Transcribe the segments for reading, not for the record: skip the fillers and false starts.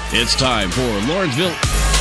It's time for Lawrenceville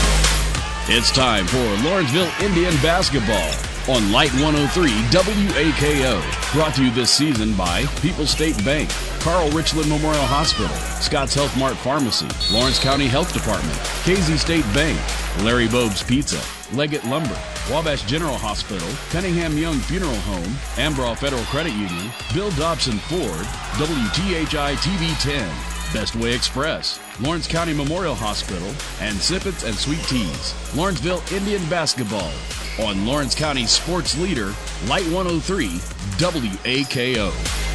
Indian basketball on Light 103 WAKO. Brought to you this season by People's State Bank, Carl Richland Memorial Hospital, Scott's Health Mart Pharmacy, Lawrence County Health Department, KZ State Bank, Larry Bogue's Pizza, Leggett Lumber, Wabash General Hospital, Cunningham Young Funeral Home, Ambraw Federal Credit Union, Bill Dobson Ford, WTHI TV 10, Bestway Express, Lawrence County Memorial Hospital, and Sippets and Sweet Teas. Lawrenceville Indian basketball on Lawrence County sports leader, Light 103 WAKO.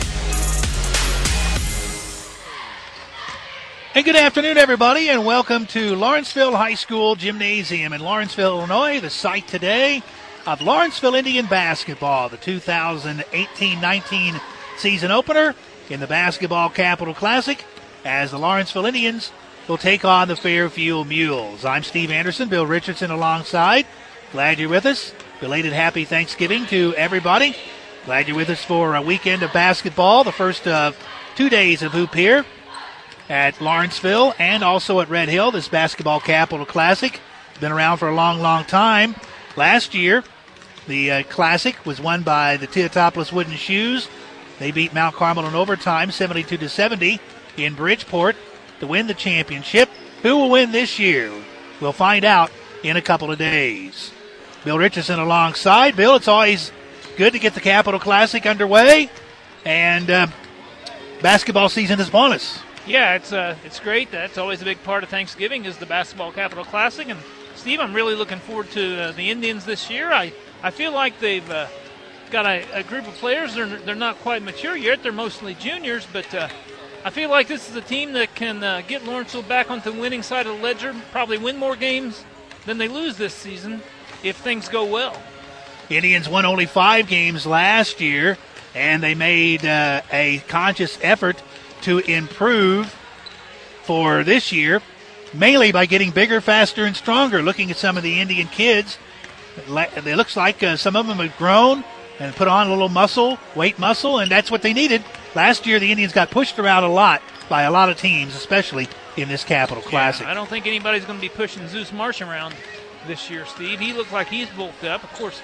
And good afternoon, everybody, and welcome to Lawrenceville High School Gymnasium in Lawrenceville, Illinois, the site today of Lawrenceville Indian basketball, the 2018-19 season opener in the Basketball Capital Classic, as the Lawrenceville Indians will take on the Fairfield Mules. I'm Steve Anderson, Bill Richardson alongside. Glad you're with us. Belated happy Thanksgiving to everybody. Glad you're with us for a weekend of basketball, the first of 2 days of hoop here at Lawrenceville and also at Red Hill, this Basketball Capital Classic. Been around for a long, long time. Last year, the Classic was won by the Teotopoulos Wooden Shoes. They beat Mount Carmel in overtime, 72-70 in Bridgeport to win the championship. Who will win this year? We'll find out in a couple of days. Bill Richardson alongside. Bill, it's always good to get the Capital Classic underway, and basketball season is upon us. Yeah, it's great. That's always a big part of Thanksgiving is the Basketball Capital Classic. And, Steve, I'm really looking forward to the Indians this year. I feel like they've got a group of players. They're not quite mature yet. They're mostly juniors, but I feel like this is a team that can get Lawrenceville back onto the winning side of the ledger, probably win more games than they lose this season if things go well. Indians won only 5 games last year, and they made a conscious effort to improve for this year, mainly by getting bigger, faster, and stronger. Looking at some of the Indian kids, it looks like some of them have grown and put on a little weight muscle, and that's what they needed. Last year, the Indians got pushed around a lot by a lot of teams, especially in this Capital Classic. Yeah, I don't think anybody's going to be pushing Zeus Marsh around this year, Steve. He looks like he's bulked up. Of course,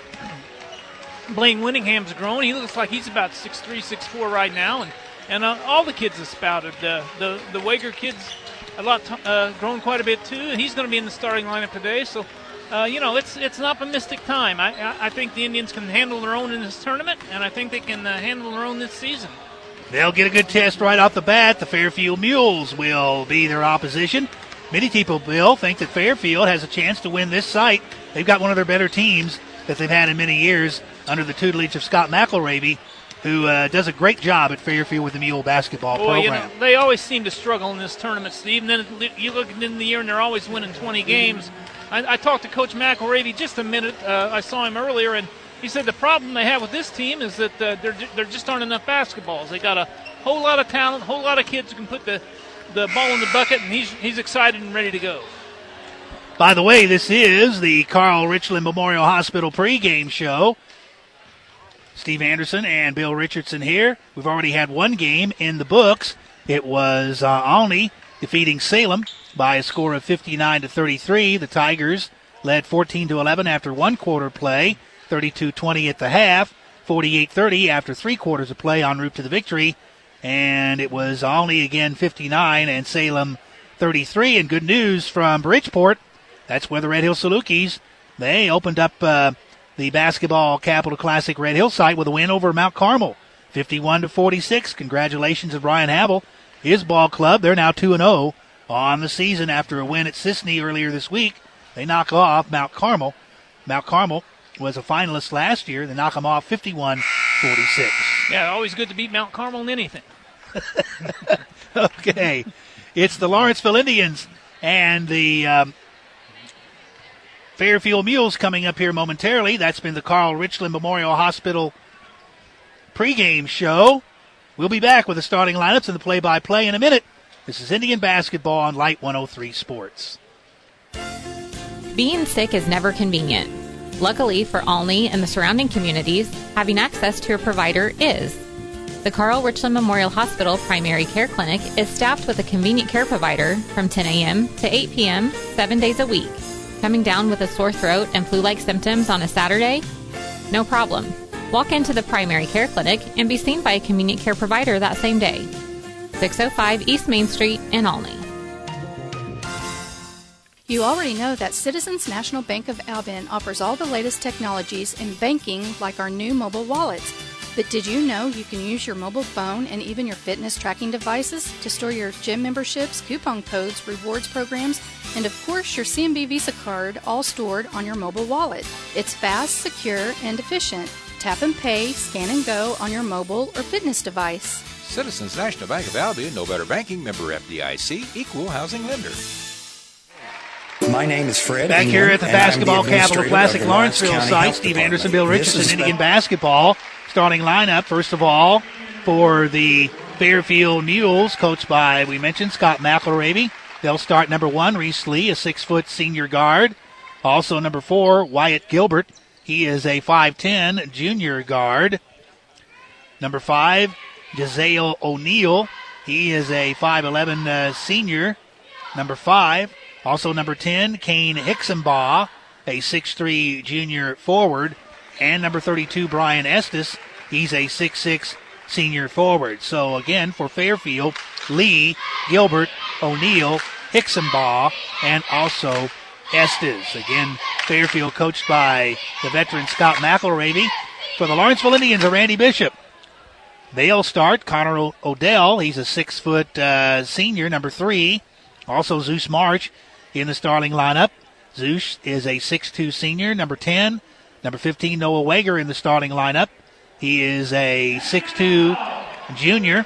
Blaine Winningham's grown. He looks like he's about 6'3", 6'4" right now, and all the kids have spouted. The Wager kid's grown quite a bit too, and he's going to be in the starting lineup today. So, it's an optimistic time. I think the Indians can handle their own in this tournament, and I think they can handle their own this season. They'll get a good test right off the bat. The Fairfield Mules will be their opposition. Many people, Bill, think that Fairfield has a chance to win this site. They've got one of their better teams that they've had in many years under the tutelage of Scott McElravy, who does a great job at Fairfield with the Mule basketball program. They always seem to struggle in this tournament, Steve. And then you look at the end of the year, and they're always winning 20 games. I talked to Coach McElravy just a minute. I saw him earlier, and he said the problem they have with this team is that there just aren't enough basketballs. They got a whole lot of talent, a whole lot of kids who can put the ball in the bucket, and he's excited and ready to go. By the way, this is the Carl Richland Memorial Hospital pregame show. Steve Anderson and Bill Richardson here. We've already had one game in the books. It was Olney defeating Salem by a score of 59-33. The Tigers led 14-11 after one quarter play, 32-20 at the half, 48-30 after 3 quarters of play en route to the victory. And it was Olney again 59 and Salem 33. And good news from Bridgeport. That's where the Red Hill Salukis, they opened up the Basketball Capital Classic Red Hill site with a win over Mount Carmel, 51-46. Congratulations to Brian Havel, his ball club. They're now 2-0 on the season after a win at Sisney earlier this week. They knock off Mount Carmel. Mount Carmel was a finalist last year. They knock them off 51-46. Yeah, always good to beat Mount Carmel in anything. Okay. It's the Lawrenceville Indians and the Fairfield Mules coming up here momentarily. That's been the Carl Richland Memorial Hospital pregame show. We'll be back with the starting lineups and the play-by-play in a minute. This is Indian basketball on Light 103 Sports. Being sick is never convenient. Luckily for Olney and the surrounding communities, having access to a provider is. The Carl Richland Memorial Hospital Primary Care Clinic is staffed with a convenient care provider from 10 a.m. to 8 p.m. 7 days a week. Coming down with a sore throat and flu-like symptoms on a Saturday? No problem. Walk into the Primary Care Clinic and be seen by a convenient care provider that same day. 605 East Main Street in Olney. You already know that Citizens National Bank of Albion offers all the latest technologies in banking like our new mobile wallets. But did you know you can use your mobile phone and even your fitness tracking devices to store your gym memberships, coupon codes, rewards programs, and of course your CMB Visa card all stored on your mobile wallet? It's fast, secure, and efficient. Tap and pay, scan and go on your mobile or fitness device. Citizens National Bank of Albion, no better banking, member FDIC, equal housing lender. My name is Fred. Back here at the Basketball Capital Classic Lawrenceville site, Steve Anderson, Bill Richardson, Indian basketball. Starting lineup, first of all, for the Fairfield Mules, coached by, we mentioned, Scott McElravy. They'll start number 1, Reese Lee, a 6-foot senior guard. Also number 4, Wyatt Gilbert. He is a 5'10 junior guard. Number 5, Jazael O'Neal. He is a 5'11 senior. Number 5. Also number 10, Kane Hicksonbaugh, a 6'3 junior forward. And number 32, Brian Estes. He's a 6'6 senior forward. So again, for Fairfield, Lee, Gilbert, O'Neal, Hicksonbaugh, and also Estes. Again, Fairfield coached by the veteran Scott McElravy. For the Lawrenceville Indians, Randy Bishop. They'll start Connor Odell. He's a 6-foot senior, number 3. Also Zeus March in the starting lineup. Zeus is a 6'2 senior, number 10. Number 15, Noah Wager in the starting lineup. He is a 6'2 junior.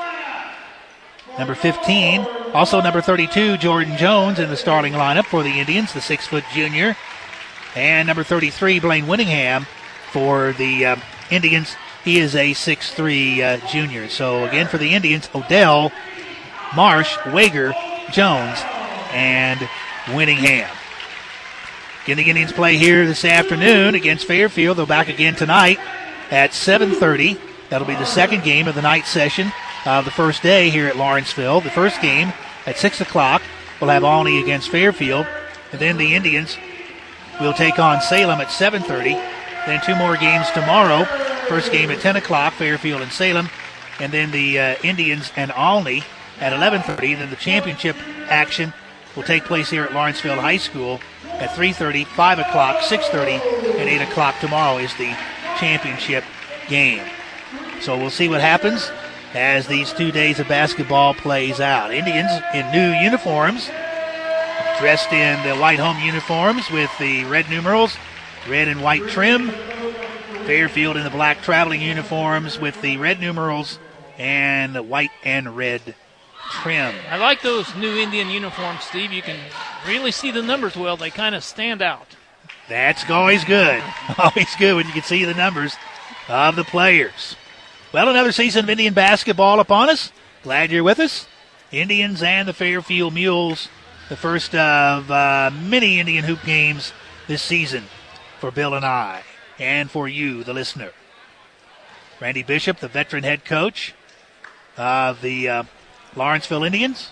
Number 15. Also number 32, Jordan Jones in the starting lineup for the Indians, the 6-foot junior. And number 33, Blaine Winningham for the Indians. He is a 6'3 junior. So again for the Indians, Odell, Marsh, Wager, Jones, and Winningham. Again, the Indians play here this afternoon against Fairfield. They're back again tonight at 7:30. That'll be the second game of the night session of the first day here at Lawrenceville. The first game at 6 o'clock will have Olney against Fairfield. And then the Indians will take on Salem at 7:30. Then 2 more games tomorrow. First game at 10 o'clock, Fairfield and Salem. And then the Indians and Olney at 11:30. Then the championship action will take place here at Lawrenceville High School at 3:30, 5 o'clock, 6:30, and 8 o'clock tomorrow is the championship game. So we'll see what happens as these 2 days of basketball plays out. Indians in new uniforms, dressed in the white home uniforms with the red numerals, red and white trim. Fairfield in the black traveling uniforms with the red numerals and the white and red trim. I like those new Indian uniforms, Steve. You can really see the numbers well. They kind of stand out. That's always good. Always good when you can see the numbers of the players. Well, another season of Indian basketball upon us. Glad you're with us. Indians and the Fairfield Mules, the first of many Indian hoop games this season for Bill and I, and for you, the listener. Randy Bishop, the veteran head coach of the Lawrenceville Indians.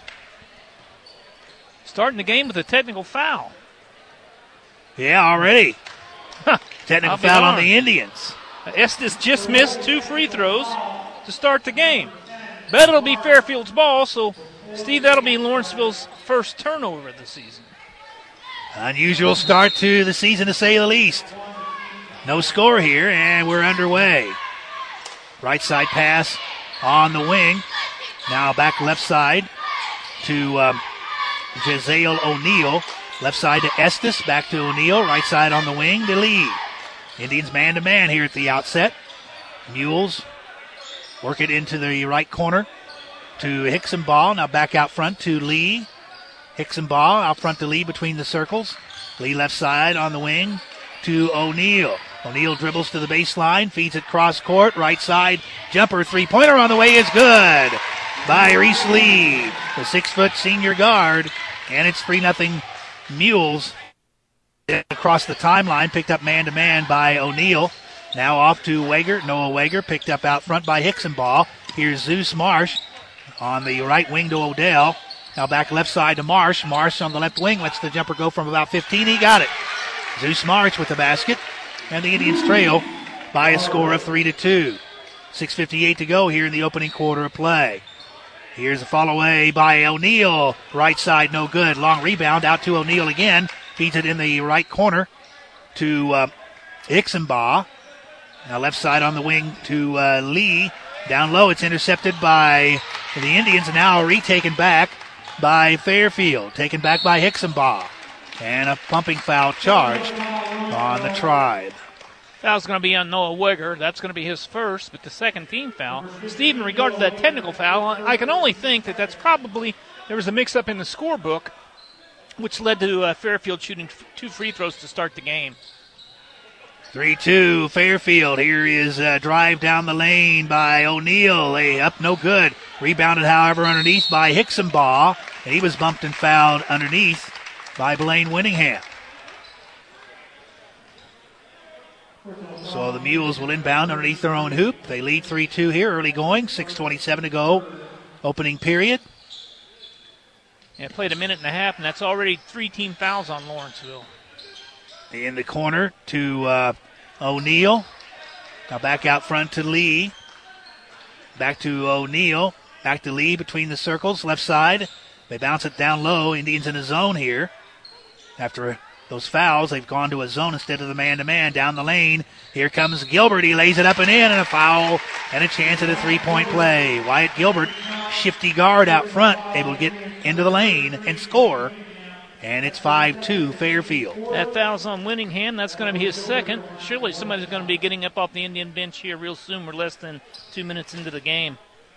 Starting the game with a technical foul. Yeah, already. Technical foul on the Indians. Estes just missed 2 free throws to start the game. Bet it'll be Fairfield's ball, so, Steve, that'll be Lawrenceville's first turnover of the season. Unusual start to the season, to say the least. No score here, and we're underway. Right side pass on the wing. Now back left side to Jazael O'Neal. Left side to Estes. Back to O'Neal. Right side on the wing to Lee. Indians man-to-man here at the outset. Mules work it into the right corner to Hicksonbaugh. Now back out front to Lee. Hicksonbaugh out front to Lee between the circles. Lee left side on the wing to O'Neal. O'Neal dribbles to the baseline, feeds it cross court, right side jumper, three-pointer on the way is good by Reese Lee, the 6-foot senior guard, and it's 3-0 Mules across the timeline, picked up man-to-man by O'Neal. Now off to Wager, Noah Wager, picked up out front by Hicksonbaugh. Here's Zeus Marsh on the right wing to Odell. Now back left side to Marsh. Marsh on the left wing lets the jumper go from about 15. He got it. Zeus Marsh with the basket. And the Indians trail by a score of 3-2. 6:58 to go here in the opening quarter of play. Here's a follow away by O'Neal. Right side, no good. Long rebound out to O'Neal again. Feeds it in the right corner to Ixenbaugh. Now left side on the wing to Lee. Down low, it's intercepted by the Indians. Now retaken back by Fairfield. Taken back by Ixenbaugh. And a pumping foul charged on the Tribe. Foul's going to be on Noah Weger. That's going to be his first, but the second team foul. Steve, in regard to that technical foul, I can only think that that's probably, there was a mix-up in the scorebook, which led to Fairfield shooting 2 free throws to start the game. 3-2 Fairfield. Here is a drive down the lane by O'Neal. Up, no good. Rebounded, however, underneath by Ixenbaugh, and he was bumped and fouled underneath by Blaine Winningham. So the Mules will inbound underneath their own hoop. They lead 3-2 here, early going. 6:27 to go, opening period. Yeah, played a minute and a half, and that's already 3 team fouls on Lawrenceville. In the corner to O'Neal. Now back out front to Lee. Back to O'Neal. Back to Lee between the circles, left side. They bounce it down low. Indians in a zone here. After those fouls, they've gone to a zone instead of the man-to-man down the lane. Here comes Gilbert. He lays it up and in, and a foul and a chance at a 3-point play. Wyatt Gilbert, shifty guard out front, able to get into the lane and score. And it's 5-2 Fairfield. That foul's on Winningham. That's going to be his second. Surely somebody's going to be getting up off the Indian bench here real soon. We're less than 2 minutes into the game.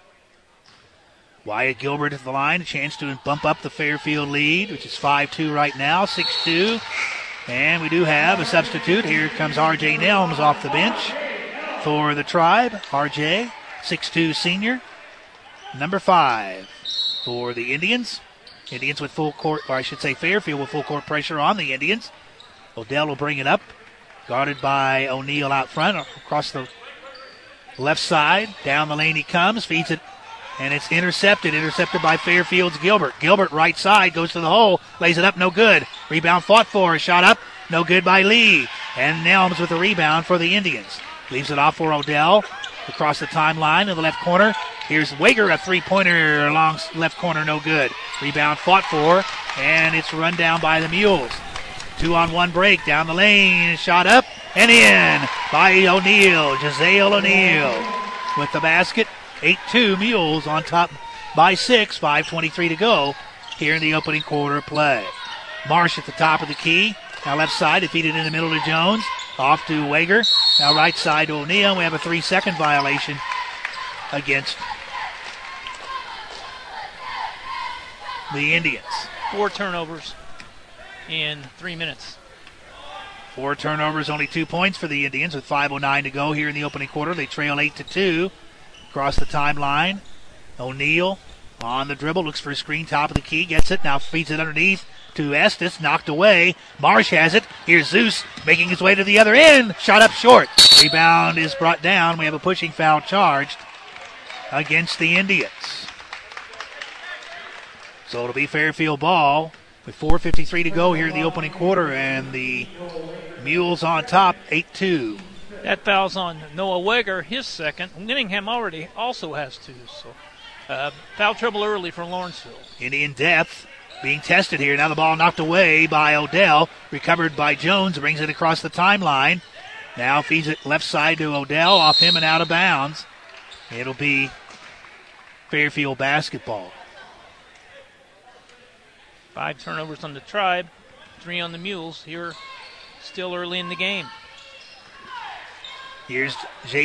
Wyatt Gilbert at the line, a chance to bump up the Fairfield lead, which is 5-2 right now, 6-2. And we do have a substitute. Here comes R.J. Nelms off the bench for the Tribe. R.J., 6'2 senior, number 5 for the Indians. Indians with full court, or I should say Fairfield with full court pressure on the Indians. Odell will bring it up, guarded by O'Neal out front, across the left side. Down the lane he comes, feeds it. And it's intercepted by Fairfield's Gilbert. Gilbert, right side, goes to the hole, lays it up, no good. Rebound fought for, a shot up, no good by Lee. And Nelms with the rebound for the Indians. Leaves it off for Odell, across the timeline in the left corner. Here's Wager, a three-pointer along left corner, no good. Rebound fought for, and it's run down by the Mules. 2-on-1 break, down the lane, shot up, and in by O'Neal, Jazale O'Neal with the basket. 8-2 Mules on top by 6, 5:23 to go here in the opening quarter play. Marsh at the top of the key. Now left side, defeated in the middle to Jones. Off to Wager. Now right side to O'Neal. We have a 3-second violation against the Indians. 4 turnovers in 3 minutes. 4 turnovers, only 2 points for the Indians with 5:09 to go here in the opening quarter. They trail 8-2. Across the timeline, O'Neal on the dribble, looks for a screen, top of the key, gets it, now feeds it underneath to Estes, knocked away. Marsh has it. Here's Zeus making his way to the other end. Shot up short. Rebound is brought down. We have a pushing foul charged against the Indians. So it'll be Fairfield ball with 4:53 to go here in the opening quarter, and the Mules on top, 8-2. That foul's on Noah Weger, his second. Winningham already also has 2. So foul trouble early for Lawrenceville. Indian depth being tested here. Now the ball knocked away by Odell. Recovered by Jones. Brings it across the timeline. Now feeds it left side to Odell. Off him and out of bounds. It'll be Fairfield basketball. 5 turnovers on the Tribe. 3 on the Mules. Here still early in the game. Here's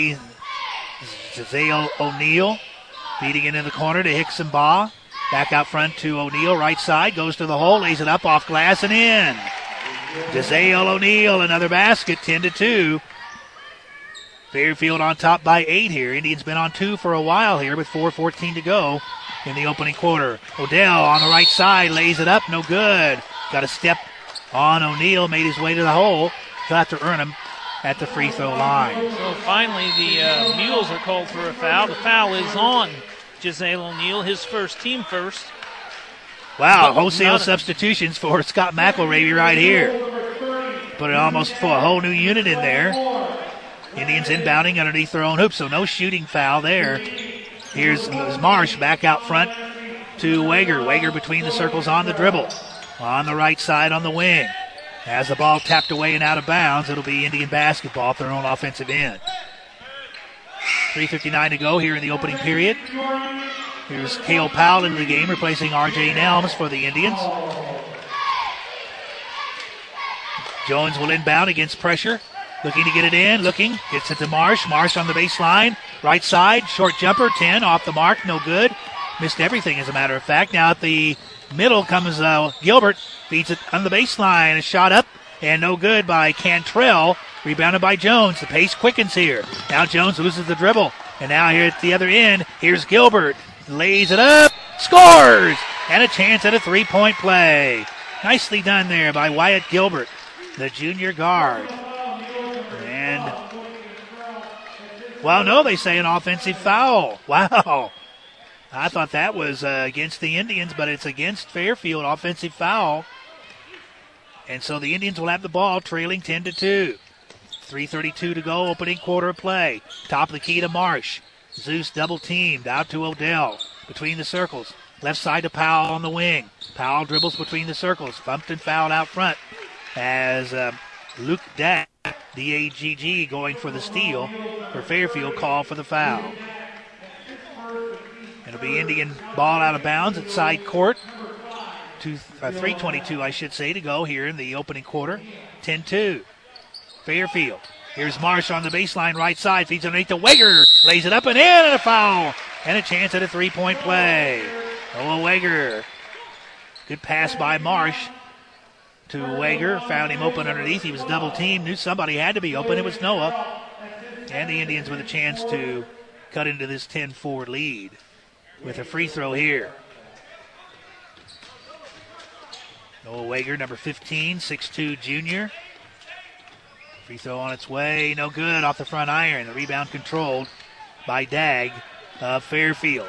Jazale O'Neal feeding it in the corner to Ixenbaugh. Back out front to O'Neal, right side, goes to the hole, lays it up off glass and in. Jazale O'Neal, another basket, 10-2. Fairfield on top by 8 here. Indians been on 2 for a while here with 4:14 to go in the opening quarter. Odell on the right side, lays it up, no good. Got a step on O'Neal, made his way to the hole. He'll have to earn him at the free throw line. So finally the Mules are called for a foul. The foul is on Giselle O'Neill, his first, team first. Wow, wholesale substitutions for Scott McElravy right here. Put it almost for a whole new unit in there. Indians inbounding underneath their own hoop, so no shooting foul there. Here's Marsh back out front to Wager. Wager between the circles on the dribble. On the right side on the wing. As the ball tapped away and out of bounds, it'll be Indian basketball at their own offensive end. 3:59 to go here in the opening period. Here's Cale Powell into the game, replacing R.J. Nelms for the Indians. Jones will inbound against pressure. Looking to get it in, gets it to Marsh. Marsh on the baseline, right side, short jumper, 10, off the mark, no good. Missed everything, as a matter of fact. Now at the middle comes Gilbert, feeds it on the baseline, a shot up, and no good by Cantrell. Rebounded by Jones. The pace quickens here. Now Jones loses the dribble. And now here at the other end, here's Gilbert. Lays it up, scores! And a chance at a three-point play. Nicely done there by Wyatt Gilbert, the junior guard. And, well, no, they say an offensive foul. Wow. I thought that was against the Indians, but it's against Fairfield, offensive foul. And so the Indians will have the ball trailing 10-2. 3:32 to go, opening quarter of play. Top of the key to Marsh. Zeus double teamed out to Odell between the circles. Left side to Powell on the wing. Powell dribbles between the circles. Bumped and fouled out front as Luke Dagg, D-A-G-G, going for the steal for Fairfield, call for the foul. It'll be Indian ball out of bounds at side court. 3:22, I should say, to go here in the opening quarter. 10-2. Fairfield. Here's Marsh on the baseline, right side. Feeds underneath to Wager. Lays it up and in, and a foul. And a chance at a three-point play. Noah Wager. Good pass by Marsh to Wager. Found him open underneath. He was double-teamed. Knew somebody had to be open. It was Noah. And the Indians with a chance to cut into this 10-4 lead with a free throw here. Noah Wager, number 15, 6'2", junior. Free throw on its way. No good off the front iron. The rebound controlled by Dagg of Fairfield.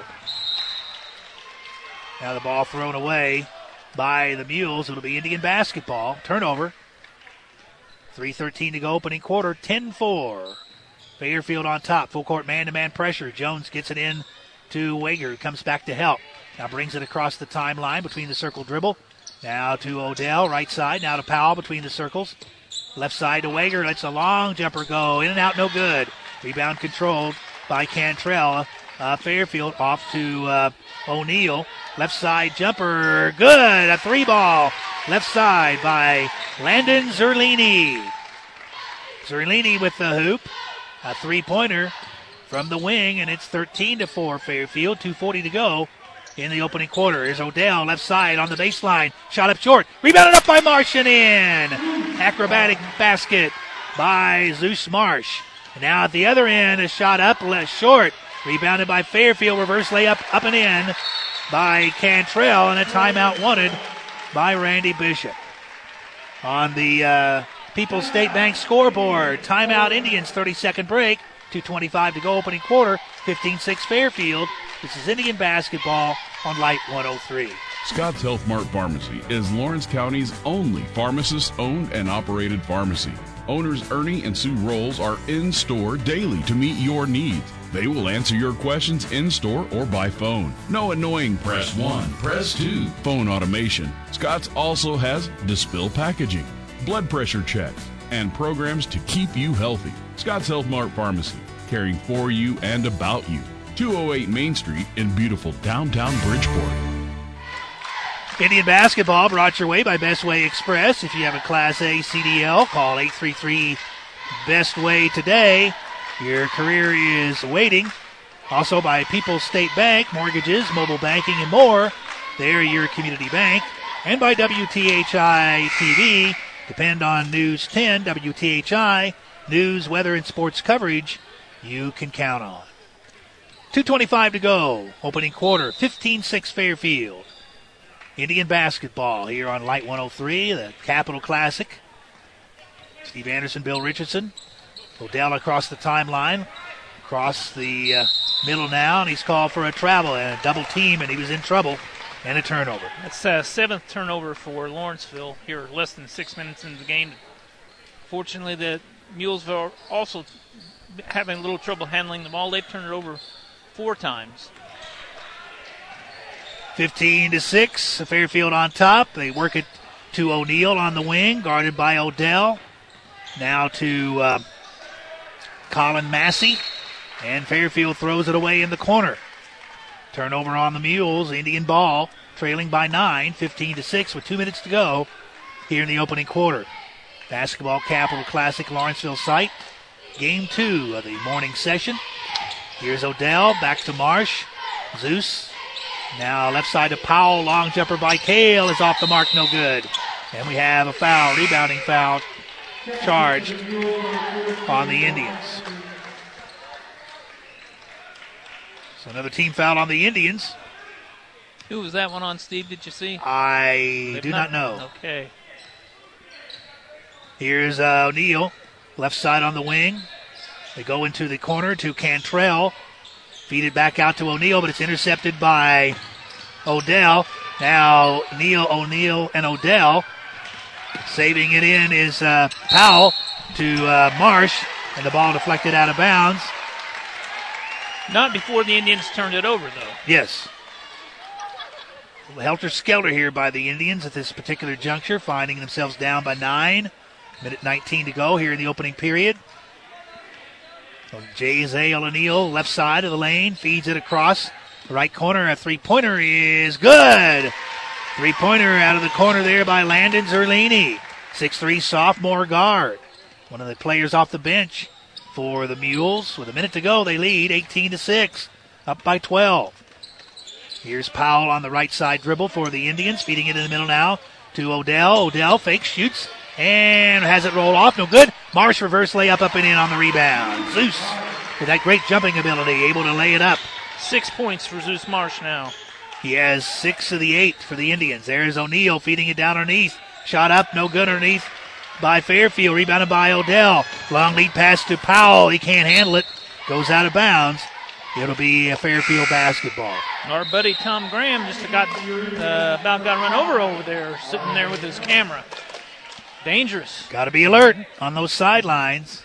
Now the ball thrown away by the Mules. It'll be Indian basketball. Turnover. 3:13 to go, opening quarter. 10-4. Fairfield on top. Full court man-to-man pressure. Jones gets it in to Wager. Comes back to help. Now brings it across the timeline between the circle dribble. Now to Odell, right side. Now to Powell between the circles. Left side to Wager. Lets a long jumper go. In and out, no good. Rebound controlled by Cantrell. Fairfield off to O'Neal. Left side jumper. Good. A three ball. Left side by Landon Zerlini. Zerlini with the hoop. A three-pointer from the wing, and it's 13-4 Fairfield. 2:40 to go in the opening quarter. Here's Odell, left side on the baseline. Shot up short. Rebounded up by Marsh and in. Acrobatic basket by Zeus Marsh. And now at the other end, a shot up short. Rebounded by Fairfield. Reverse layup up and in by Cantrell. And a timeout wanted by Randy Bishop. On the People's State Bank scoreboard, timeout Indians, 30-second break. 2:25 to go, opening quarter. 15-6 Fairfield. This is Indian basketball on Light 103. Scott's Health Mart Pharmacy is Lawrence County's only pharmacist-owned and operated pharmacy. Owners Ernie and Sue Rolls are in-store daily to meet your needs. They will answer your questions in-store or by phone. No annoying press 1, press 2 phone automation. Scott's also has Dispill packaging, blood pressure checks, and programs to keep you healthy. Scott's Health Mart Pharmacy, caring for you and about you. 208 Main Street in beautiful downtown Bridgeport. Indian basketball brought your way by Best Way Express. If you have a Class A CDL, call 833 Best Way today. Your career is waiting. Also by People's State Bank, mortgages, mobile banking, and more. They're your community bank. And by WTHI TV. Depend on News 10, WTHI. News, weather, and sports coverage you can count on. 2:25 to go. Opening quarter, 15-6 Fairfield. Indian basketball here on Light 103, the Capital Classic. Steve Anderson, Bill Richardson. Odell across the timeline, across the middle now, and he's called for a travel and a double team, and he was in trouble, and a turnover. That's 7th turnover for Lawrenceville here, less than 6 minutes into the game. Fortunately, the Mules are also having a little trouble handling the ball. They've turned it over 4 times. 15-6, Fairfield on top. They work it to O'Neal on the wing, guarded by Odell. Now to Colin Massey, and Fairfield throws it away in the corner. Turnover on the Mules, Indian ball, trailing by 9, 15-6 with 2 minutes to go here in the opening quarter. Basketball Capital Classic Lawrenceville site, game 2 of the morning session. Here's Odell, back to Marsh. Zeus, now left side to Powell, long jumper by Kale is off the mark, no good. And we have a foul, rebounding foul, charged on the Indians. So another team foul on the Indians. Who was that one on, Steve? Did you see? I do not know. Okay. Here's O'Neal, left side on the wing. They go into the corner to Cantrell. Feed it back out to O'Neal, but it's intercepted by Odell. Now O'Neal, and Odell. Saving it in is Powell to Marsh, and the ball deflected out of bounds. Not before the Indians turned it over, though. Yes. Helter-skelter here by the Indians at this particular juncture, finding themselves down by 9. Minute 19 to go here in the opening period. So Jay-Zale O'Neal, left side of the lane, feeds it across the right corner. A three-pointer is good. Three-pointer out of the corner there by Landon Zerlini. 6'3" sophomore guard. One of the players off the bench for the Mules. With a minute to go, they lead 18-6, up by 12. Here's Powell on the right side dribble for the Indians, feeding it in the middle now to Odell. Odell fakes, shoots, and has it roll off. No good. Marsh reverse layup up and in on the rebound. Zeus with that great jumping ability, able to lay it up. 6 points for Zeus Marsh now. He has 6 of the 8 for the Indians. There's O'Neal feeding it down underneath. Shot up, no good underneath by Fairfield. Rebounded by Odell. Long lead pass to Powell. He can't handle it. Goes out of bounds. It'll be a Fairfield basketball. Our buddy Tom Graham just about got run over there, sitting there with his camera. Dangerous. Got to be alert on those sidelines.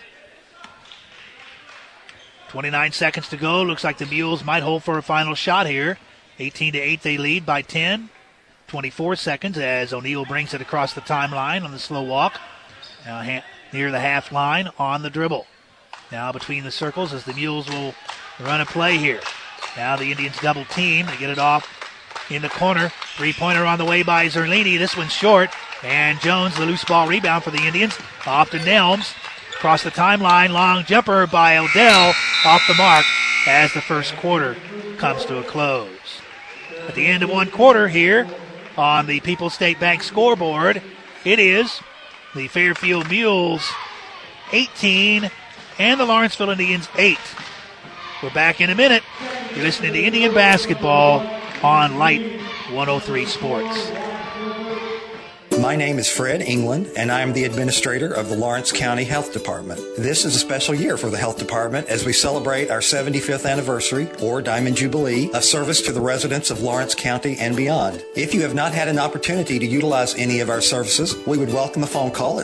29 seconds to go. Looks like the Mules might hold for a final shot here. 18-8, they lead by 10. 24 seconds as O'Neal brings it across the timeline on the slow walk. Now near the half line on the dribble. Now between the circles as the Mules will run a play here. Now the Indians double team. They get it off in the corner. Three-pointer on the way by Zerlini. This one's short. And Jones, the loose ball rebound for the Indians. Off to Nelms. Across the timeline. Long jumper by Odell. Off the mark as the first quarter comes to a close. At the end of one quarter here on the People's State Bank scoreboard, it is the Fairfield Mules 18 and the Lawrenceville Indians 8. We're back in a minute. You're listening to Indian Basketball on Light 103 Sports. My name is Fred England, and I am the administrator of the Lawrence County Health Department. This is a special year for the Health Department as we celebrate our 75th anniversary, or Diamond Jubilee, of service to the residents of Lawrence County and beyond. If you have not had an opportunity to utilize any of our services, we would welcome a phone call at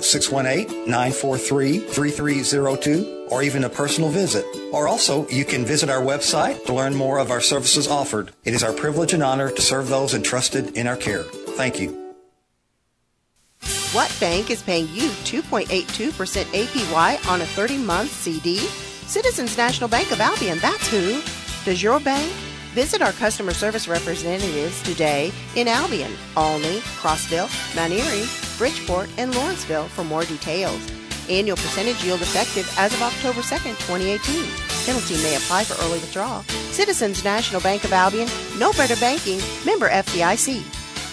618-943-3302, or even a personal visit. Or also, you can visit our website to learn more of our services offered. It is our privilege and honor to serve those entrusted in our care. Thank you. What bank is paying you 2.82% APY on a 30-month CD? Citizens National Bank of Albion, that's who. Does your bank? Visit our customer service representatives today in Albion, Olney, Crossville, Mount Erie, Bridgeport, and Lawrenceville for more details. Annual percentage yield effective as of October 2nd, 2018. Penalty may apply for early withdrawal. Citizens National Bank of Albion, no better banking, member FDIC.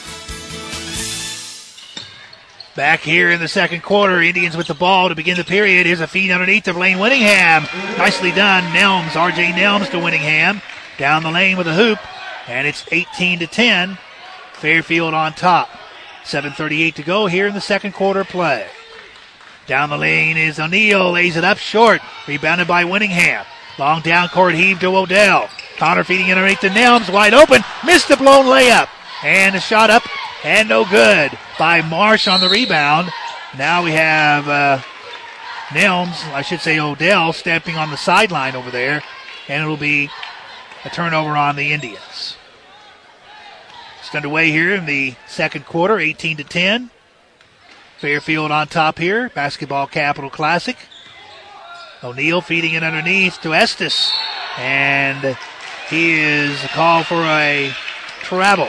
Back here in the second quarter, Indians with the ball to begin the period. Here's a feed underneath of Lane Winningham. Nicely done. Nelms, R.J. Nelms to Winningham. Down the lane with a hoop. And it's 18-10. Fairfield on top. 7:38 to go here in the second quarter play. Down the lane is O'Neal, lays it up short. Rebounded by Winningham. Long down court heave to Odell. Connor feeding it underneath to Nelms, wide open. Missed the blown layup. And a shot up and no good by Marsh on the rebound. Now we have Nelms, I should say Odell, stepping on the sideline over there. And it'll be a turnover on the Indians. It's underway here in the second quarter, 18-10. Fairfield on top here, Basketball Capital Classic. O'Neal feeding it underneath to Estes. And he is called for a travel.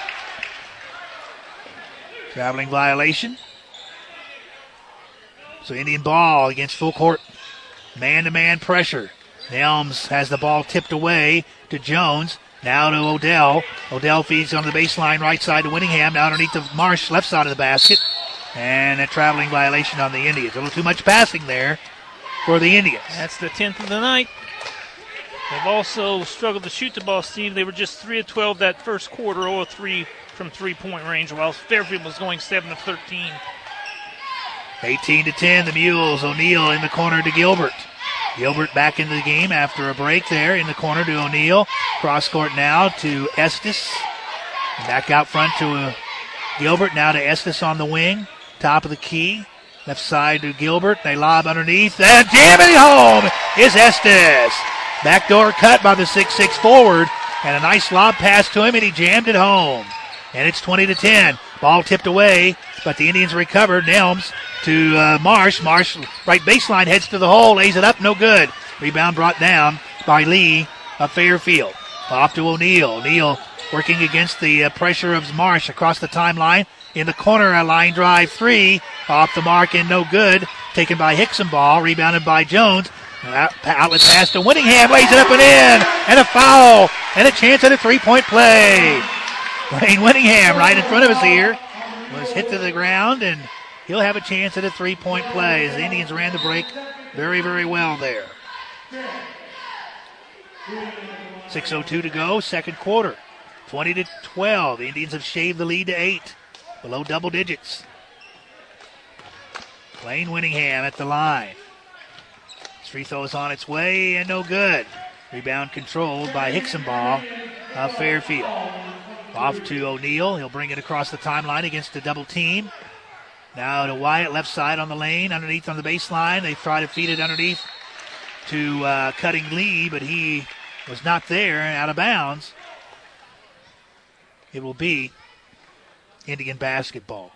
Traveling violation. So Indian ball against full court. Man-to-man pressure. Nelms has the ball tipped away to Jones. Now to Odell. Odell feeds on the baseline right side to Winningham. Now underneath the Marsh left side of the basket. And a traveling violation on the Indians. A little too much passing there for the Indians. That's the 10th of the night. They've also struggled to shoot the ball, Steve. They were just 3 of 12 that first quarter, 0 of 3 from three-point range, while Fairfield was going 7 of 13. 18-10, the Mules. O'Neal in the corner to Gilbert. Gilbert back into the game after a break there in the corner to O'Neal. Cross court now to Estes. Back out front to Gilbert. Now to Estes on the wing. Top of the key. Left side to Gilbert. They lob underneath. And jamming home is Estes. Backdoor cut by the 6'6 forward. And a nice lob pass to him, and he jammed it home. And it's 20-10. Ball tipped away, but the Indians recovered. Nelms to Marsh. Marsh, right baseline, heads to the hole, lays it up, no good. Rebound brought down by Lee of Fairfield. Off to O'Neal. O'Neal working against the pressure of Marsh across the timeline. In the corner, a line drive three. Off the mark and no good. Taken by Hickson ball. Rebounded by Jones. Outlet pass to Winningham. Lays it up and in. And a foul. And a chance at a three-point play. Wayne Winningham right in front of us here. Was hit to the ground, and he'll have a chance at a three-point play as the Indians ran the break very, very well there. 6:02 to go, second quarter. 20-12. The Indians have shaved the lead to 8. Below double digits. Wayne Winningham at the line. His free throw is on its way and no good. Rebound controlled by Hickson ball of Fairfield. Off to O'Neal. He'll bring it across the timeline against a double team. Now to Wyatt, left side on the lane, underneath on the baseline. They try to feed it underneath to Cutting Lee, but he was not there, out of bounds. It will be Indian basketball.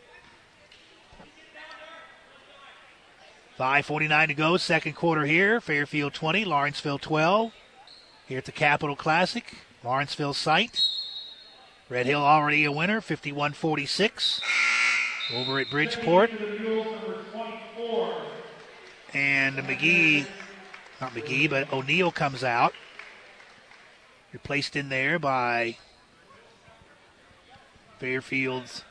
5:49 to go, second quarter here. Fairfield 20, Lawrenceville 12. Here at the Capital Classic, Lawrenceville site. Red Hill already a winner, 51-46. Over at Bridgeport. And but O'Neal comes out. Replaced in there by Fairfield's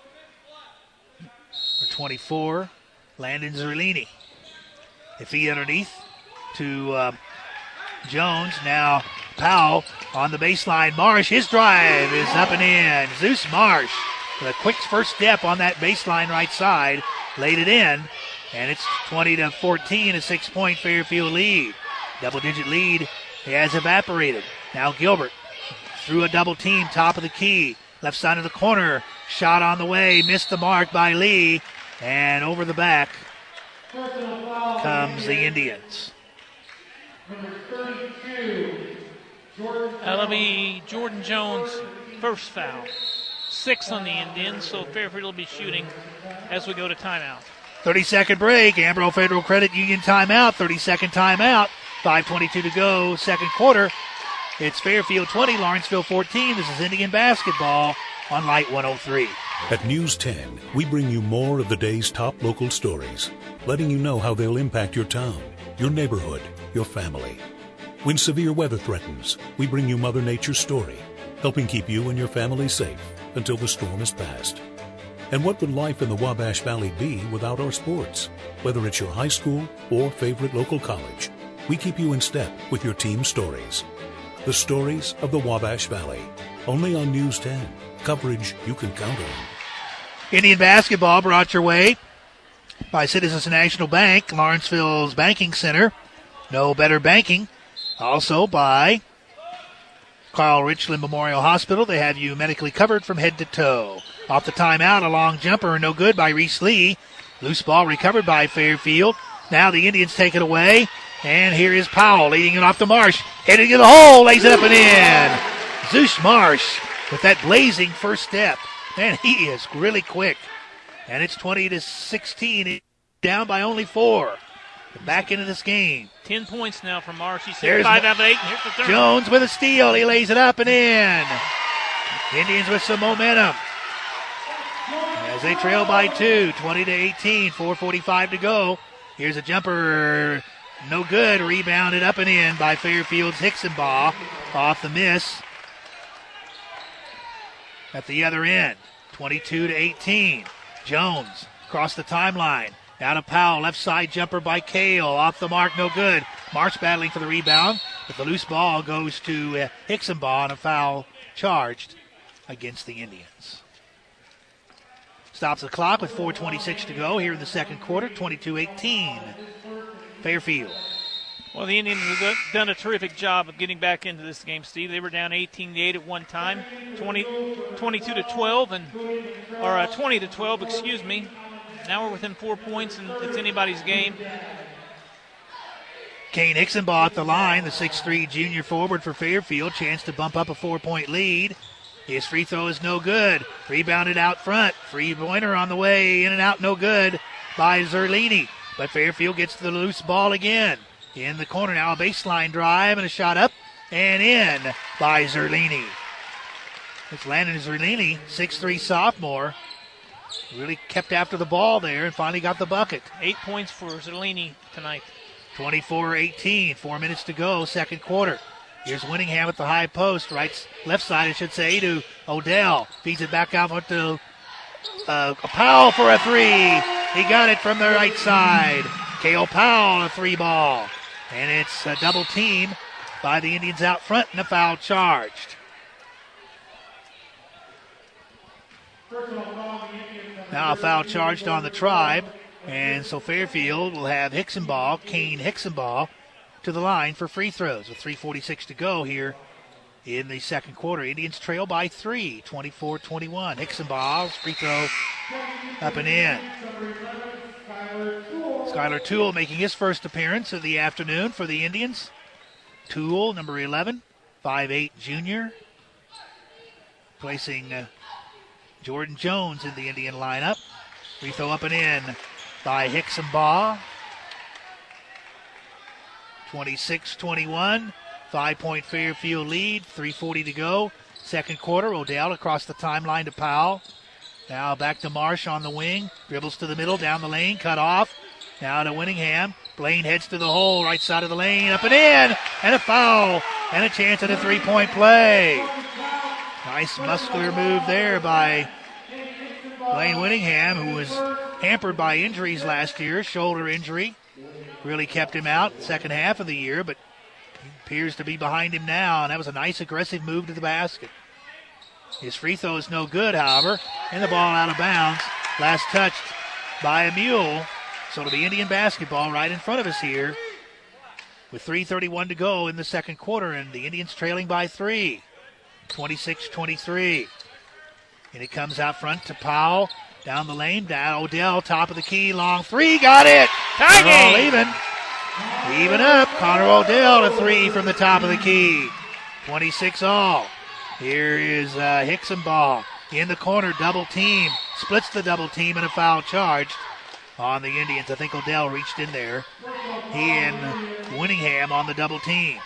24, Landon Zerlini. They feed underneath to Jones. Now Powell on the baseline. Marsh, his drive is up and in. Zeus Marsh with a quick first step on that baseline right side. Laid it in. And it's 20-14, a 6-point Fairfield lead. Double-digit lead has evaporated. Now Gilbert through a double team, top of the key. Left side of the corner. Shot on the way. Missed the mark by Lee. And over the back comes the Indians. That'll be Jordan Jones' first foul. 6 on the Indians, so Fairfield will be shooting as we go to timeout. 30-second break. Ambro Federal Credit Union timeout. 30-second timeout. 5:22 to go, second quarter. It's Fairfield 20, Lawrenceville 14. This is Indian basketball on Light 103. At News 10, we bring you more of the day's top local stories, letting you know how they'll impact your town, your neighborhood, your family. When severe weather threatens, we bring you Mother Nature's story, helping keep you and your family safe until the storm is past. And what would life in the Wabash Valley be without our sports? Whether it's your high school or favorite local college, we keep you in step with your team stories. The stories of the Wabash Valley, only on News 10. Coverage you can count on. Indian basketball brought your way by Citizens National Bank, Lawrenceville's banking center. No better banking. Also by Carl Richland Memorial Hospital. They have you medically covered from head to toe. Off the timeout, a long jumper, no good by Reese Lee. Loose ball recovered by Fairfield. Now the Indians take it away. And here is Powell leading it off to Marsh. Heading to the hole, lays it up and in. Zeus Marsh with that blazing first step. Man, he is really quick. And it's 20-16, down by only 4. Back into this game. 10 points now for Marsh. He's 5 out of 8. Here's the third. Jones with a steal. He lays it up and in. Indians with some momentum as they trail by 2, 20-18, 4:45 to go. Here's a jumper, no good. Rebounded up and in by Fairfield's Hicksenbaugh off the miss at the other end. 22-18. Jones across the timeline. Now to Powell, left side jumper by Kale. Off the mark, no good. Marsh battling for the rebound, but the loose ball goes to Hicksenbaugh and a foul charged against the Indians. Stops the clock with 4:26 to go here in the second quarter, 22-18. Fairfield. Well, the Indians have done a terrific job of getting back into this game, Steve. They were down 18-8 at one time, 22-12, or 20-12, excuse me. Now we're within 4 points, and it's anybody's game. Kane Hicksenbaugh at the line, the 6'3 junior forward for Fairfield. Chance to bump up a 4-point lead. His free throw is no good. Rebounded out front. Free pointer on the way, in and out, no good by Zerlini. But Fairfield gets the loose ball again. In the corner now, a baseline drive and a shot up and in by Zerlini. It's Landon Zerlini, 6'3 sophomore. Really kept after the ball there and finally got the bucket. 8 points for Zerlini tonight. 24-18, 4 minutes to go, second quarter. Here's Winningham at the high post, left side, I should say, to Odell. Feeds it back out to Powell for a three. He got it from the right side. Cale Powell, a three ball. And it's a double team by the Indians out front and a foul charged. Now a foul charged on the Tribe. And so Fairfield will have Kane Hicksenbaugh, to the line for free throws with 3:46 to go here in the second quarter. Indians trail by 3, 24-21. Hicksenbaugh's free throw up and in. Skylar Toole making his first appearance of the afternoon for the Indians. Toole, number 11, 5'8 junior, placing Jordan Jones in the Indian lineup. Free throw up and in by Hicksenbaugh. 26-21, 5-point Fairfield lead, 3:40 to go. Second quarter, Odell across the timeline to Powell. Now back to Marsh on the wing. Dribbles to the middle, down the lane, cut off. Now to Winningham. Blaine heads to the hole, right side of the lane, up and in, and a foul, and a chance at a three-point play. Nice muscular move there by Blaine Winningham, who was hampered by injuries last year, shoulder injury. Really kept him out second half of the year, but he appears to be behind him now, and that was a nice aggressive move to the basket. His free throw is no good, however, and the ball out of bounds. Last touched by a mule. So it'll be Indian basketball right in front of us here with 3:31 to go in the second quarter, and the Indians trailing by 3, 26-23. And it comes out front to Powell. Down the lane, down Odell, top of the key, long three, got it! All even up, Connor Odell, a three from the top of the key. 26 all. Here is Hicksenbaugh in the corner, double team, splits the double team, and a foul charged on the Indians. I think Odell reached in there. He and Winningham on the double team.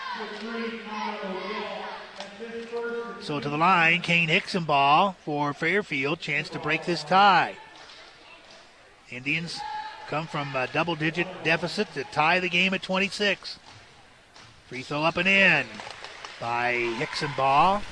So to the line, Kane Hicksenbaugh for Fairfield. Chance to break this tie. Indians come from a double-digit deficit to tie the game at 26. Free throw up and in by Hicksenbaugh.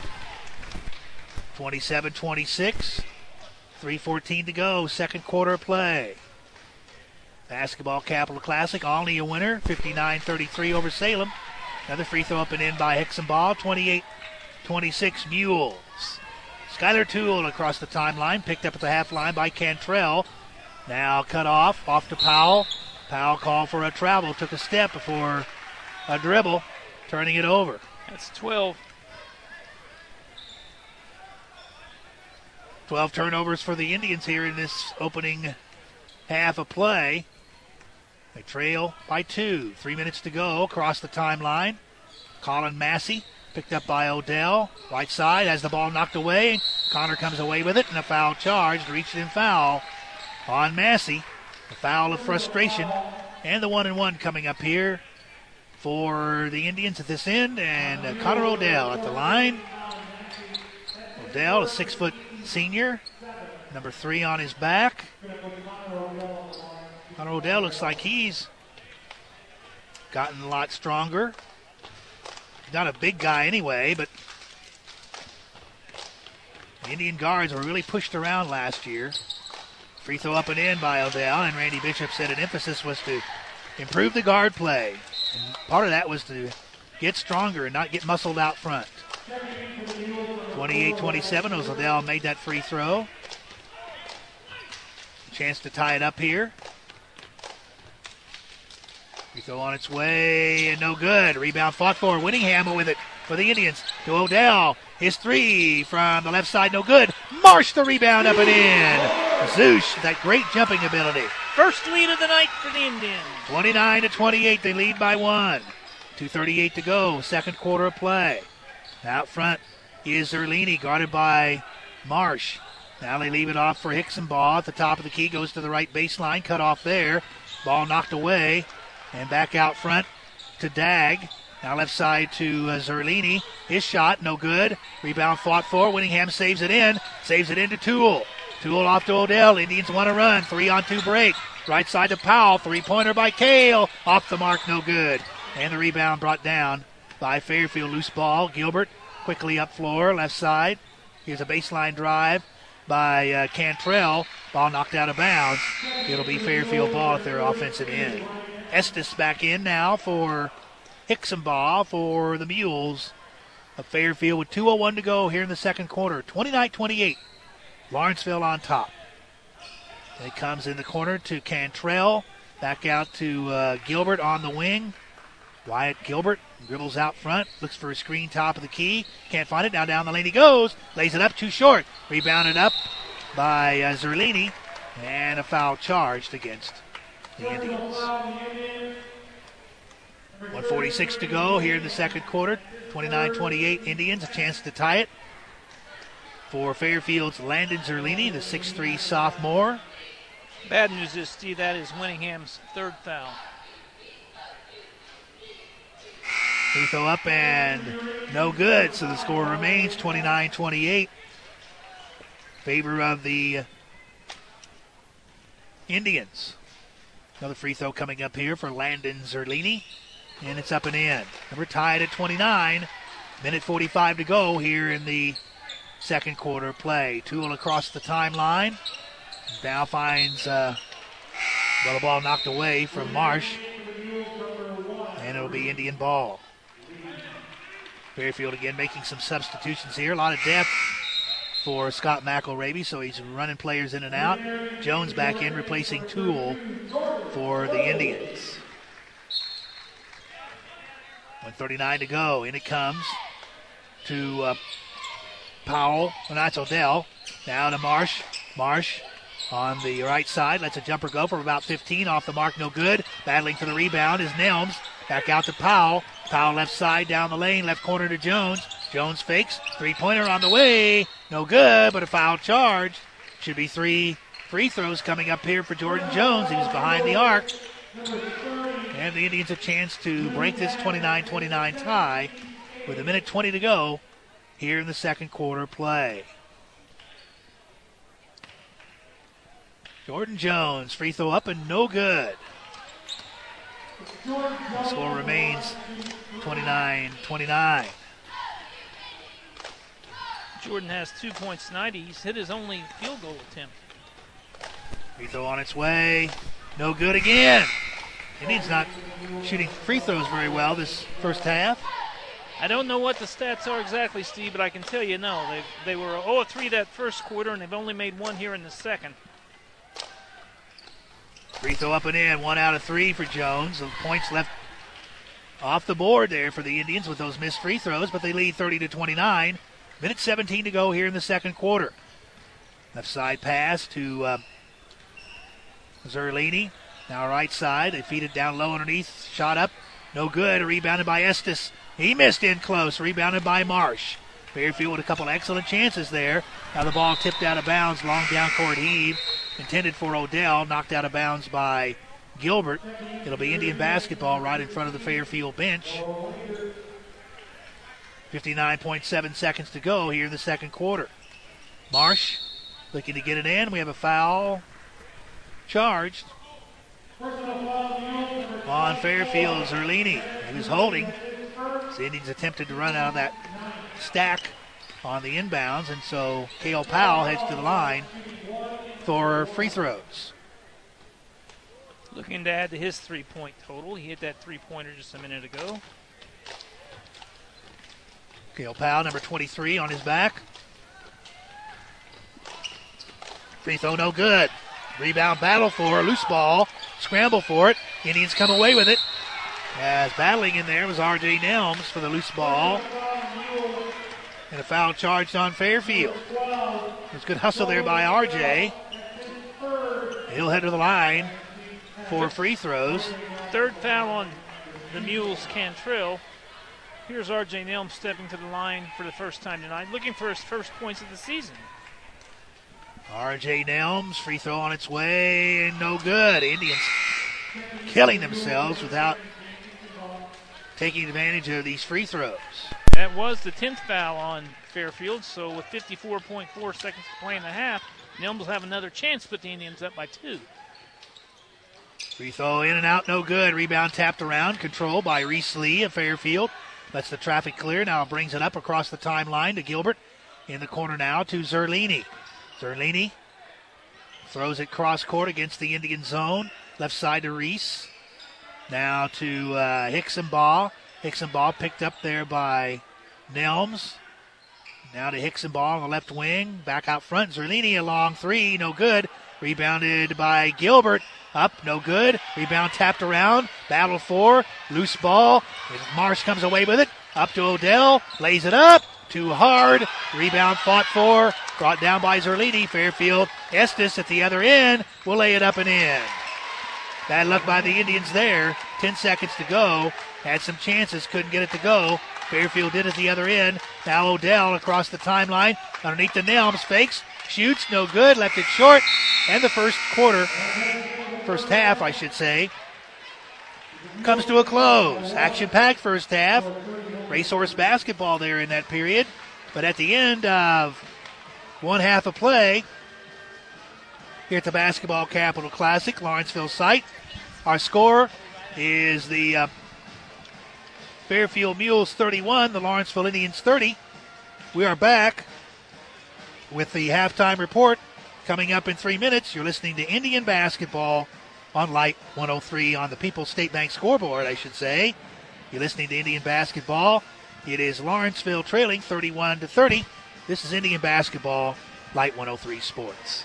27-26. 3:14 to go. Second quarter of play. Basketball Capital Classic, Olney a winner, 59-33 over Salem. Another free throw up and in by Hicksenbaugh, 28-26 Mules. Skylar Toole across the timeline, picked up at the half line by Cantrell. Now cut off to Powell. Powell called for a travel, took a step before a dribble, turning it over. That's 12. 12 turnovers for the Indians here in this opening half of play. They trail by 2. 3 minutes to go across the timeline. Colin Massey picked up by Odell. Right side has the ball knocked away. Connor comes away with it, and a foul charged. Reached in foul on Massey. A foul of frustration. And the 1-and-1 coming up here for the Indians at this end. And Connor Odell at the line. Odell, a 6-foot senior. Number 3 on his back. Connor Odell looks like he's gotten a lot stronger. He's not a big guy anyway, but the Indian guards were really pushed around last year. Free throw up and in by Odell, and Randy Bishop said an emphasis was to improve the guard play. And part of that was to get stronger and not get muscled out front. 28-27, Odell made that free throw. Chance to tie it up here. Free throw on its way, and no good. Rebound fought for. Winningham with it for the Indians. To Odell. His 3 from the left side, no good. Marsh the rebound up and in. Zeusch, that great jumping ability. First lead of the night for the Indians. 29-28, they lead by 1. 2:38 to go, second quarter of play. Out front is Zerlini, guarded by Marsh. Now they leave it off for Hicksonball at the top of the key, goes to the right baseline, cut off there. Ball knocked away, and back out front to Dagg. Now left side to Zerlini. His shot, no good. Rebound fought for. Winningham saves it in to Toole. Toole off to Odell. Indians want to run. 3-on-2 break. Right side to Powell. Three-pointer by Cale. Off the mark, no good. And the rebound brought down by Fairfield. Loose ball. Gilbert quickly up floor, left side. Here's a baseline drive by Cantrell. Ball knocked out of bounds. It'll be Fairfield ball at their offensive end. Estes back in now for Hicksonball for the Mules of Fairfield with 2:01 to go here in the second quarter. 29-28. Lawrenceville on top. It comes in the corner to Cantrell. Back out to Gilbert on the wing. Wyatt Gilbert dribbles out front. Looks for a screen top of the key. Can't find it. Now down the lane he goes. Lays it up too short. Rebounded up by Zerlini. And a foul charged against the Indians. 1:46 to go here in the second quarter. 29-28 Indians. A chance to tie it for Fairfield's Landon Zerlini, the 6'3 sophomore. Bad news is, Steve, that is Winningham's third foul. Free throw up and no good, so the score remains 29-28. Favor of the Indians. Another free throw coming up here for Landon Zerlini, and it's up and in. We're tied at 29. Minute 45 to go here in the second quarter play. Toole across the timeline. Now finds the ball knocked away from Marsh, and it'll be Indian ball. Fairfield again making some substitutions here. A lot of depth for Scott McElravy, so he's running players in and out. Jones back in replacing Toole for the Indians. 1:39 to go. In it comes to Powell. Well, that's Odell. Now to Marsh. Marsh on the right side. Lets a jumper go for about 15. Off the mark, no good. Battling for the rebound is Nelms. Back out to Powell. Powell left side down the lane. Left corner to Jones. Jones fakes. Three-pointer on the way. No good, but a foul charge. Should be 3 free throws coming up here for Jordan Jones. He was behind the arc. And the Indians a chance to break this 29-29 tie with 1:20 to go here in the second quarter play. Jordan Jones, free throw up and no good. The score remains 29-29. Jordan has 2 points tonight. He's hit his only field goal attempt. Free throw on its way. No good again. Indians not shooting free throws very well this first half. I don't know what the stats are exactly, Steve, but I can tell you no. They were 0-3 that first quarter, and they've only made one here in the second. Free throw up and in, 1 out of 3 for Jones. The points left off the board there for the Indians with those missed free throws, but they lead 30-29. Minute 17 to go here in the second quarter. Left side pass to Zerlini. Now right side. They feed it down low underneath. Shot up. No good. Rebounded by Estes. He missed in close. Rebounded by Marsh. Fairfield with a couple excellent chances there. Now the ball tipped out of bounds. Long down court heave. Intended for Odell. Knocked out of bounds by Gilbert. It'll be Indian basketball right in front of the Fairfield bench. 59.7 seconds to go here in the second quarter. Marsh looking to get it in. We have a foul charged on Fairfield. Zerlini. He was holding. The Indians attempted to run out of that stack on the inbounds, and so Cale Powell heads to the line for free throws. Looking to add to his three-point total. He hit that three-pointer just a minute ago. Cale Powell, number 23, on his back. Free throw no good. Rebound battle for a loose ball. Scramble for it. Indians come away with it. As battling in there was R.J. Nelms for the loose ball. And a foul charged on Fairfield. There's good hustle there by R.J. He'll head to the line for free throws. Third foul on the Mules, Cantrell. Here's R.J. Nelms stepping to the line for the first time tonight, looking for his first points of the season. R.J. Nelms, free throw on its way, and no good. Indians killing themselves without taking advantage of these free throws. That was the 10th foul on Fairfield, so with 54.4 seconds to play in the half, Nelms will have another chance to put the Indians up by 2. Free throw in and out, no good. Rebound tapped around, controlled by Reese Lee of Fairfield. Lets the traffic clear, now brings it up across the timeline to Gilbert. In the corner now to Zerlini. Zerlini throws it cross court against the Indian zone. Left side to Reese. Now to Hickson-Baugh. Hickson-Baugh picked up there by Nelms. Now to Hickson-Baugh on the left wing. Back out front. Zerlini a long three. No good. Rebounded by Gilbert. Up. No good. Rebound tapped around. Battle for. Loose ball. Marsh comes away with it. Up to Odell. Lays it up. Too hard. Rebound fought for. Brought down by Zerlini. Fairfield. Estes at the other end will lay it up and in. Bad luck by the Indians there. 10 seconds to go. Had some chances. Couldn't get it to go. Fairfield did at the other end. Now Odell across the timeline. Underneath the Nelms. Fakes. Shoots. No good. Left it short. And the first half, I should say, comes to a close. Action-packed first half. Racehorse basketball there in that period. But at the end of one half of play, here at the Basketball Capital Classic, Lawrenceville site, our score is the Fairfield Mules 31, the Lawrenceville Indians 30. We are back with the halftime report coming up in 3 minutes. You're listening to Indian Basketball on Light 103 on the People's State Bank scoreboard, I should say. You're listening to Indian Basketball. It is Lawrenceville trailing 31-30. This is Indian Basketball, Light 103 Sports.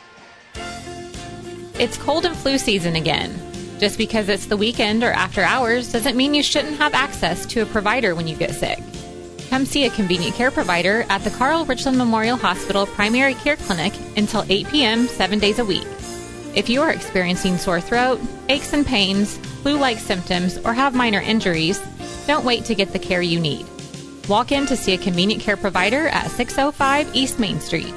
It's cold and flu season again. Just because it's the weekend or after hours doesn't mean you shouldn't have access to a provider when you get sick. Come see a convenient care provider at the Carl Richland Memorial Hospital Primary Care Clinic until 8 p.m. 7 days a week. If you are experiencing sore throat, aches and pains, flu-like symptoms, or have minor injuries, don't wait to get the care you need. Walk in to see a convenient care provider at 605 East Main Street.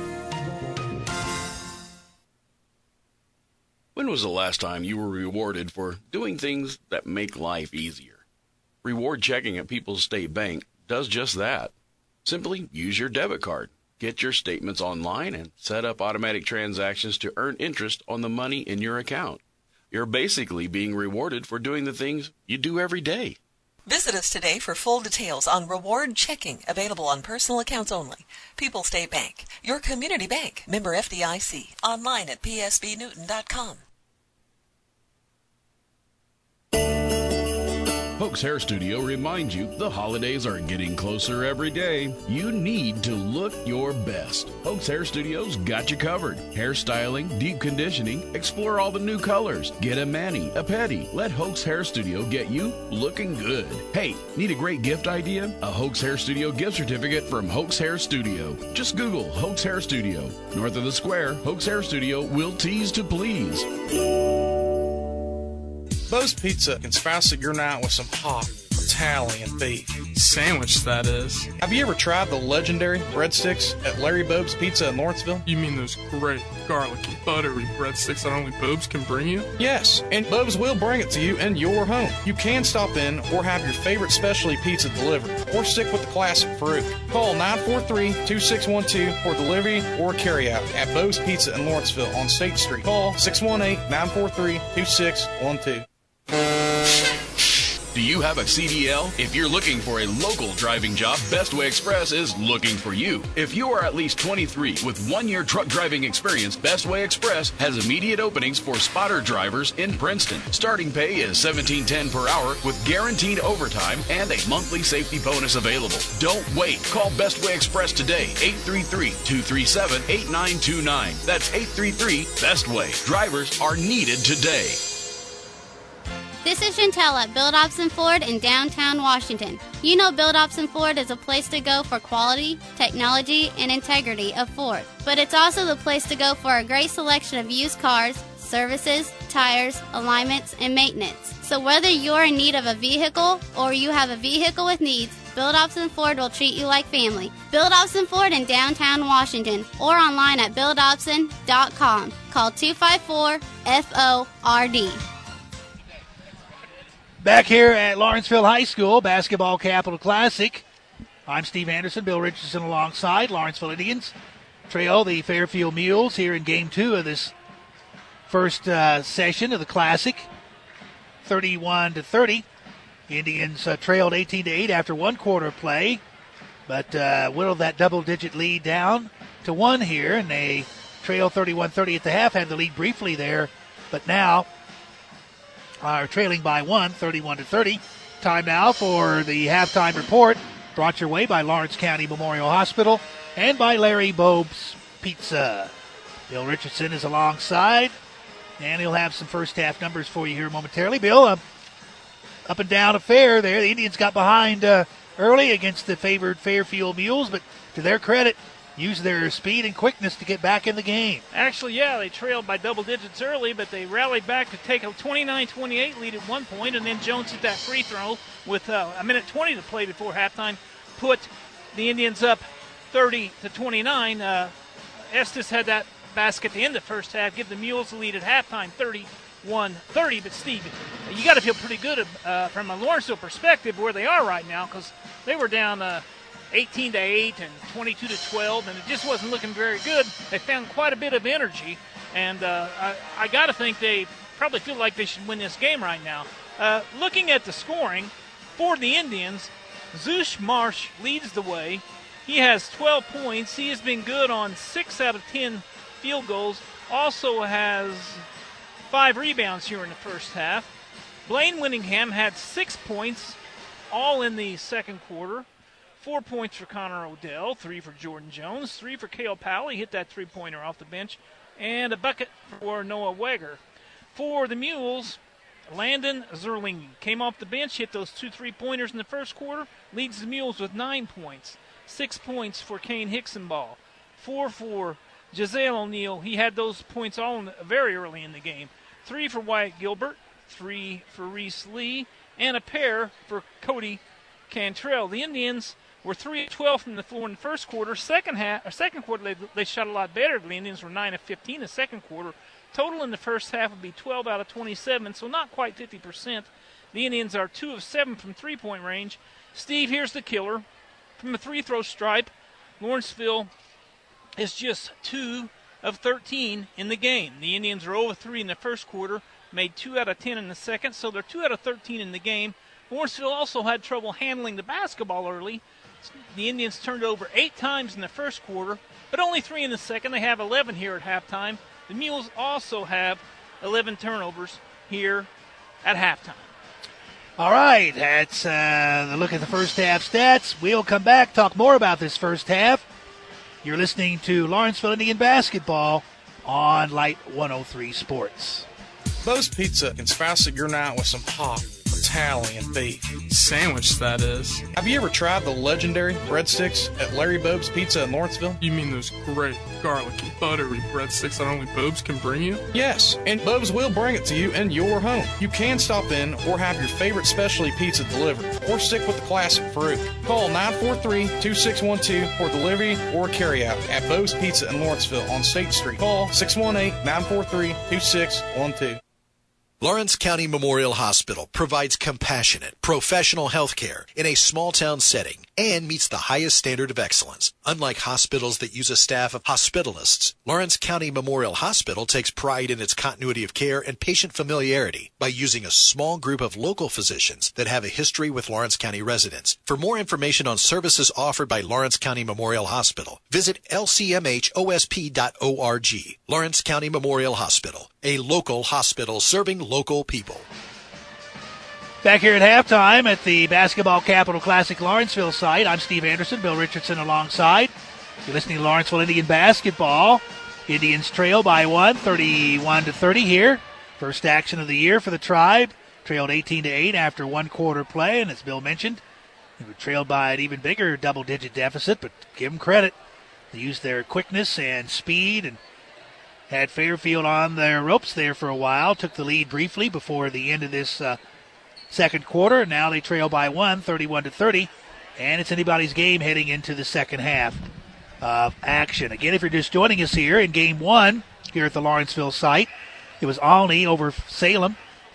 When was the last time you were rewarded for doing things that make life easier? Reward checking at People's State Bank does just that. Simply use your debit card, get your statements online, and set up automatic transactions to earn interest on the money in your account. You're basically being rewarded for doing the things you do every day. Visit us today for full details on reward checking, available on personal accounts only. People's State Bank, your community bank, member FDIC. Online at psbnewton.com. Hoax Hair Studio reminds you the holidays are getting closer every day. You need to look your best. Hoax Hair Studio's got you covered. Hairstyling, deep conditioning, explore all the new colors. Get a mani, a pedi. Let Hoax Hair Studio get you looking good. Hey, need a great gift idea? A Hoax Hair Studio gift certificate from Hoax Hair Studio. Just Google Hoax Hair Studio. North of the square, Hoax Hair Studio will tease to please. Bo's Pizza can spice up your night with some hot Italian beef. Sandwich, that is. Have you ever tried the legendary breadsticks at Larry Bobe's Pizza in Lawrenceville? You mean those great, garlicky, buttery breadsticks that only Bobe's can bring you? Yes, and Bobe's will bring it to you in your home. You can stop in or have your favorite specialty pizza delivered, or stick with the classic Farouk. Call 943-2612 for delivery or carryout at Bobe's Pizza in Lawrenceville on State Street. Call 618-943-2612. Do you have a CDL? If you're looking for a local driving job, Bestway Express is looking for you. If you are at least 23 with 1 year truck driving experience, Bestway Express has immediate openings for spotter drivers in Princeton. Starting pay is $17.10 per hour with guaranteed overtime and a monthly safety bonus available. Don't wait. Call Bestway Express today, 833-237-8929. That's 833-BESTWAY. Drivers are needed today. This is Chantel at Bill Dobson Ford in downtown Washington. You know Bill Dobson Ford is a place to go for quality, technology, and integrity of Ford. But it's also the place to go for a great selection of used cars, services, tires, alignments, and maintenance. So whether you're in need of a vehicle or you have a vehicle with needs, Bill Dobson Ford will treat you like family. Bill Dobson Ford in downtown Washington or online at BillDobson.com. Call 254-FORD. Back here at Lawrenceville High School, Basketball Capital Classic. I'm Steve Anderson, Bill Richardson alongside Lawrenceville Indians. Trail the Fairfield Mules here in Game 2 of this first session of the Classic. 31-30. Indians trailed 18-8 after one quarter of play, but whittled that double-digit lead down to 1 here, and they trail 31-30 at the half, had the lead briefly there, but now are trailing by 1, 31-30. Time now for the halftime report, brought your way by Lawrence County Memorial Hospital and by Larry Bobe's Pizza. Bill Richardson is alongside, and he'll have some first half numbers for you here momentarily. Bill, up and down affair there. The Indians got behind early against the favored Fairfield Mules, but to their credit, used their speed and quickness to get back in the game. Actually, yeah, they trailed by double digits early, but they rallied back to take a 29-28 lead at one point, and then Jones hit that free throw with a minute 20 to play before halftime, put the Indians up 30-29. Estes had that basket at the end of the first half, give the Mules the lead at halftime, 31-30. But, Steve, you got to feel pretty good from a Lawrenceville perspective where they are right now, because they were down 18-8 and 22-12, and it just wasn't looking very good. They found quite a bit of energy, and I got to think they probably feel like they should win this game right now. Looking at the scoring for the Indians, Zeus Marsh leads the way. He has 12 points. He has been good on 6 out of 10 field goals. Also has 5 rebounds here in the first half. Blaine Winningham had 6 points, all in the second quarter. 4 points for Connor Odell, 3 for Jordan Jones, 3 for Cale Powell. He hit that three-pointer off the bench. And a bucket for Noah Weger. For the Mules, Landon Zerling came off the bench, hit those 2 3-pointers in the first quarter, leads the Mules with 9 points. 6 points for Kane Hicksonball. 4 for Giselle O'Neill. He had those points all very early in the game. 3 for Wyatt Gilbert, 3 for Reese Lee, and a pair for Cody Cantrell. The Indians were 3 of 12 from the floor in the first quarter. Second quarter, they shot a lot better. The Indians were 9 of 15 in the second quarter. Total in the first half would be 12 out of 27, so not quite 50%. The Indians are 2 of 7 from three-point range. Steve, here's the killer. From the free-throw stripe, Lawrenceville is just 2 of 13 in the game. The Indians are 0 of 3 in the first quarter, made 2 out of 10 in the second, so they're 2 out of 13 in the game. Lawrenceville also had trouble handling the basketball early. The Indians turned over 8 times in the first quarter, but only 3 in the second. They have 11 here at halftime. The Mules also have 11 turnovers here at halftime. All right, that's the look at the first half stats. We'll come back, talk more about this first half. You're listening to Lawrenceville Indian Basketball on Light 103 Sports. Bo's Pizza can spice up your night with some hot Italian beef. Sandwich, that is. Have you ever tried the legendary breadsticks at Larry Bobe's Pizza in Lawrenceville? You mean those great, garlicky, buttery breadsticks that only Bobe's can bring you? Yes, and Bobe's will bring it to you in your home. You can stop in or have your favorite specialty pizza delivered, or stick with the classic Farouk. Call 943-2612 for delivery or carryout at Bobe's Pizza in Lawrenceville on State Street. Call 618-943-2612. Lawrence County Memorial Hospital provides compassionate, professional health care in a small-town setting and meets the highest standard of excellence. Unlike hospitals that use a staff of hospitalists, Lawrence County Memorial Hospital takes pride in its continuity of care and patient familiarity by using a small group of local physicians that have a history with Lawrence County residents. For more information on services offered by Lawrence County Memorial Hospital, visit lcmhosp.org. Lawrence County Memorial Hospital, a local hospital serving local people. Back here at halftime at the Basketball Capital Classic Lawrenceville site, I'm Steve Anderson, Bill Richardson alongside. You're listening to Lawrenceville Indian Basketball. Indians trail by 31-30 here. First action of the year for the Tribe. Trailed 18-8 after one quarter play, and as Bill mentioned, they were trailed by an even bigger double-digit deficit, but give them credit. They used their quickness and speed and had Fairfield on their ropes there for a while. Took the lead briefly before the end of this second quarter. Now they trail by 31-30, and it's anybody's game heading into the second half of action. Again, if you're just joining us here in Game 1 here at the Lawrenceville site, it was Olney over Salem,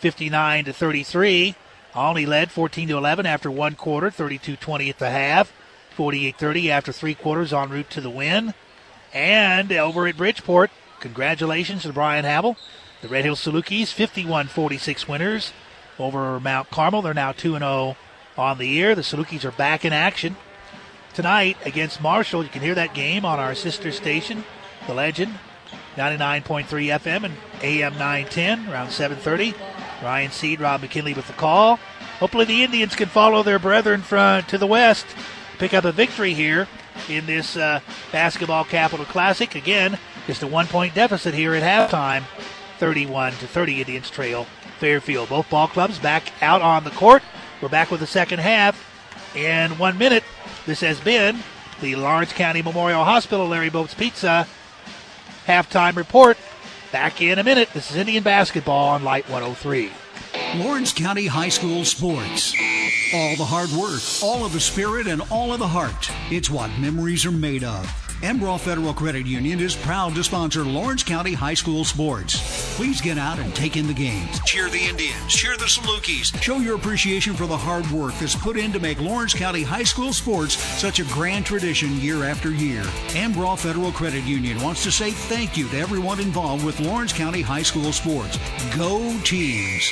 59-33. Olney led 14-11 after one quarter, 32-20 at the half, 48-30 after three quarters en route to the win. And over at Bridgeport, congratulations to Brian Havel. The Red Hill Salukis, 51-46 winners over Mount Carmel. They're now 2-0 on the year. The Salukis are back in action tonight against Marshall. You can hear that game on our sister station, The Legend, 99.3 FM and AM 910, around 7:30. Ryan Seed, Rob McKinley with the call. Hopefully the Indians can follow their brethren to the west, pick up a victory here in this Basketball Capital Classic. Again, just a 1-point deficit here at halftime, 31-30. Indians trail Fairfield. Both ball clubs back out on the court. We're back with the second half in 1 minute. This has been the Lawrence County Memorial Hospital Larry Boats Pizza halftime report. Back in a minute. This is Indian Basketball on Light 103. Lawrence County High School Sports. All the hard work, all of the spirit, and all of the heart. It's what memories are made of. Embrough Federal Credit Union is proud to sponsor Lawrence County High School Sports. Please get out and take in the games. Cheer the Indians. Cheer the Salukis. Show your appreciation for the hard work that's put in to make Lawrence County High School Sports such a grand tradition year after year. Embrough Federal Credit Union wants to say thank you to everyone involved with Lawrence County High School Sports. Go Teams!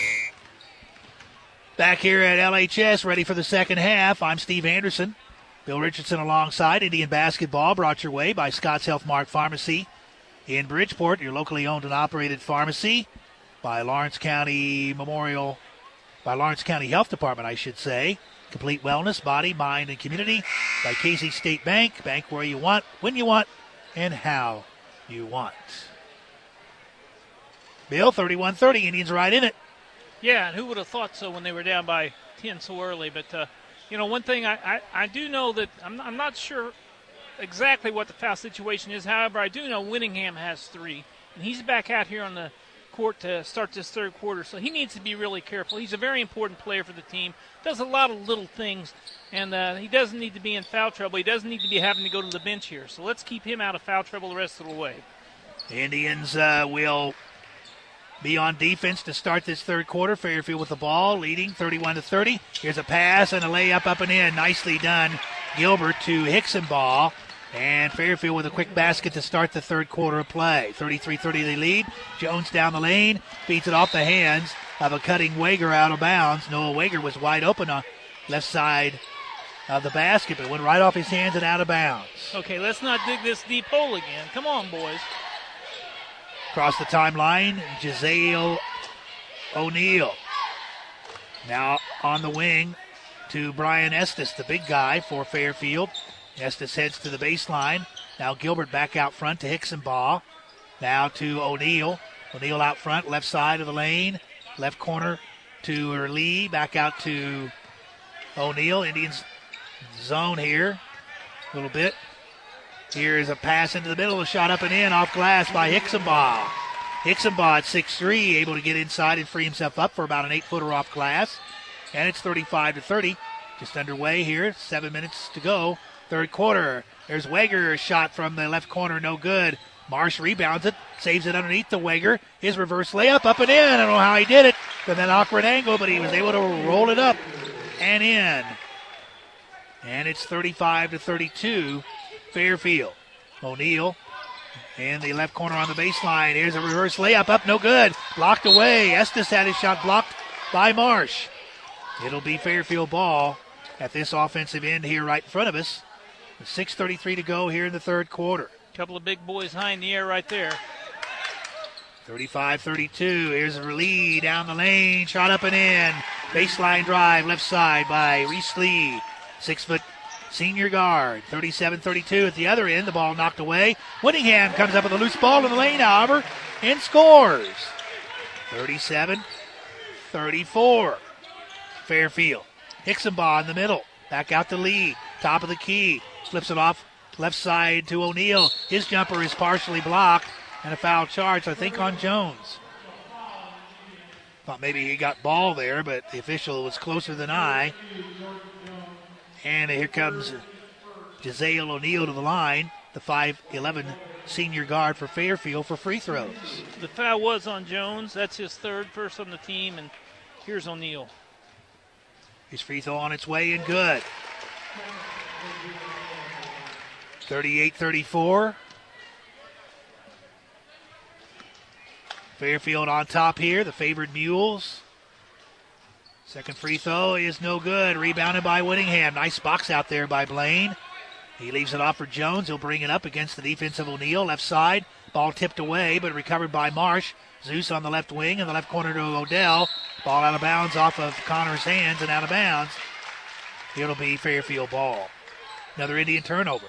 Back here at LHS, ready for the second half. I'm Steve Anderson. Bill Richardson alongside. Indian Basketball brought your way by Scott's Health Mart Pharmacy in Bridgeport, your locally owned and operated pharmacy, by Lawrence County Health Department, I should say. Complete wellness, body, mind, and community by Casey State Bank. Bank where you want, when you want, and how you want. Bill, 31-30, Indians right in it. Yeah, and who would have thought so when they were down by 10 so early, but one thing I do know that I'm not sure exactly what the foul situation is. However, I do know Winningham has 3, and he's back out here on the court to start this third quarter, so he needs to be really careful. He's a very important player for the team, does a lot of little things, and he doesn't need to be in foul trouble. He doesn't need to be having to go to the bench here, so let's keep him out of foul trouble the rest of the way. The Indians will be on defense to start this third quarter. Fairfield with the ball, leading 31-30. Here's a pass and a layup up and in. Nicely done. Gilbert to Hickson-Ball. And Fairfield with a quick basket to start the third quarter of play. 33-30 they lead. Jones down the lane. Feeds it off the hands of a cutting Wager out of bounds. Noah Wager was wide open on left side of the basket, but went right off his hands and out of bounds. Okay, let's not dig this deep hole again. Come on, boys. Across the timeline, Giselle O'Neill. Now on the wing to Brian Estes, the big guy for Fairfield. Estes heads to the baseline. Now Gilbert back out front to Hicksonbaugh. Now to O'Neill. O'Neill out front, left side of the lane. Left corner to Lee. Back out to O'Neill. Indians zone here a little bit. Here is a pass into the middle. A shot up and in off glass by Hicksonbaugh. Hicksonbaugh at 6'3", able to get inside and free himself up for about an 8-footer off glass. And it's 35-30. Just underway here. 7 minutes to go. Third quarter. There's Wager, a shot from the left corner, no good. Marsh rebounds it, saves it underneath the Wager. His reverse layup up and in. I don't know how he did it from that awkward angle, but he was able to roll it up and in. And it's 35-32, Fairfield. O'Neill in the left corner on the baseline. Here's a reverse layup up, no good. Blocked away. Estes had his shot blocked by Marsh. It'll be Fairfield ball at this offensive end here right in front of us. 6:33 to go here in the third quarter. Couple of big boys high in the air right there. 35-32. Here's a Lee down the lane. Shot up and in. Baseline drive left side by Reese Lee. 6-foot senior guard. 37-32 at the other end. The ball knocked away. Whittingham comes up with a loose ball in the lane, however, and scores. 37-34. Fairfield. Hicksonbaugh in the middle. Back out to Lee. Top of the key. Flips it off left side to O'Neill. His jumper is partially blocked, and a foul charge, I think, on Jones. Thought maybe he got ball there, but the official was closer than I. And here comes Jazale O'Neill to the line, the 5'11" senior guard for Fairfield for free throws. The foul was on Jones. That's his third, first on the team, and here's O'Neill. His free throw on its way and good. 38-34. Fairfield on top here, the favored Mules. Second free throw is no good. Rebounded by Whittingham. Nice box out there by Blaine. He leaves it off for Jones. He'll bring it up against the defense of O'Neill. Left side. Ball tipped away, but recovered by Marsh. Zeus on the left wing in the left corner to Odell. Ball out of bounds off of Connor's hands and out of bounds. It'll be Fairfield ball. Another Indian turnover.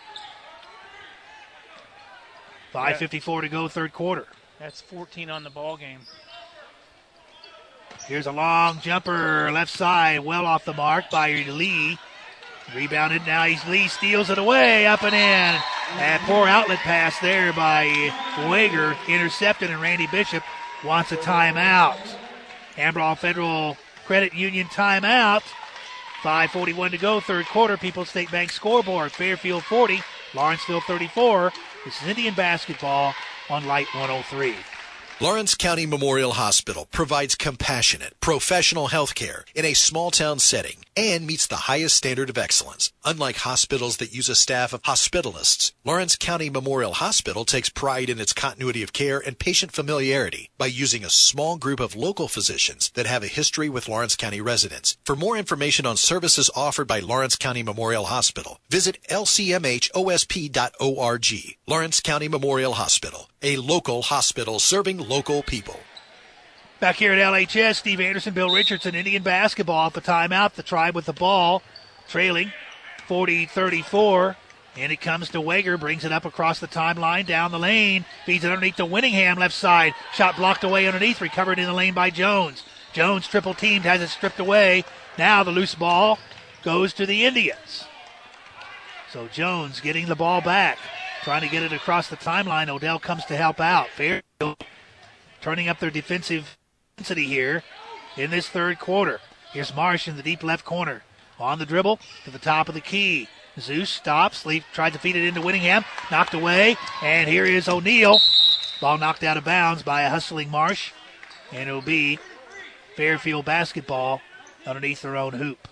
5:54 to go, third quarter. That's 14 on the ball game. Here's a long jumper, left side, well off the mark by Lee. Rebounded, now Lee steals it away, up and in. And poor outlet pass there by Wager, intercepted, and Randy Bishop wants a timeout. Amarillo Federal Credit Union timeout. 5:41 to go, third quarter. People's State Bank scoreboard. Fairfield 40, Lawrenceville 34. This is Indian basketball on Light 103. Lawrence County Memorial Hospital provides compassionate, professional health care in a small-town setting and meets the highest standard of excellence. Unlike hospitals that use a staff of hospitalists, Lawrence County Memorial Hospital takes pride in its continuity of care and patient familiarity by using a small group of local physicians that have a history with Lawrence County residents. For more information on services offered by Lawrence County Memorial Hospital, visit lcmhosp.org. Lawrence County Memorial Hospital, a local hospital serving local people. Back here at LHS, Steve Anderson, Bill Richardson, Indian basketball off the timeout. The Tribe with the ball, trailing 40-34. And it comes to Wager, brings it up across the timeline, down the lane, feeds it underneath to Whittingham, left side. Shot blocked away underneath, recovered in the lane by Jones. Jones triple teamed, has it stripped away. Now the loose ball goes to the Indians. So Jones getting the ball back, trying to get it across the timeline. Odell comes to help out. Fairfield turning up their defensive intensity here in this third quarter. Here's Marsh in the deep left corner. On the dribble to the top of the key. Zeus stops. Tried to feed it into Whittingham. Knocked away. And here is O'Neill. Ball knocked out of bounds by a hustling Marsh. And it'll be Fairfield basketball underneath their own hoop.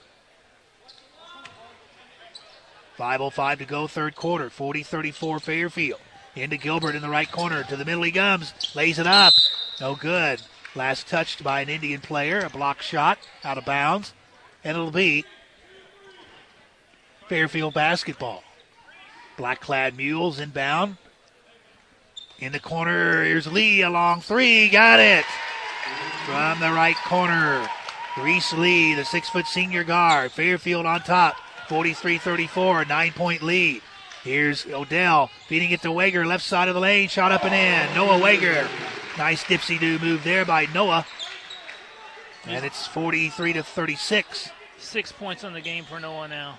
5:05 to go, third quarter. 40-34 Fairfield. Into Gilbert in the right corner. To the middle he comes. Lays it up. No good. Last touched by an Indian player. A block shot out of bounds. And it'll be Fairfield basketball. Black-clad Mules inbound. In the corner, here's Lee. A long three. Got it. From the right corner. Reese Lee, the 6-foot senior guard. Fairfield on top, 43-34, a 9-point lead. Here's Odell feeding it to Wager, left side of the lane, shot up and in. Noah Wager. Nice dipsy-do move there by Noah. And it's 43-36. 6 points on the game for Noah now.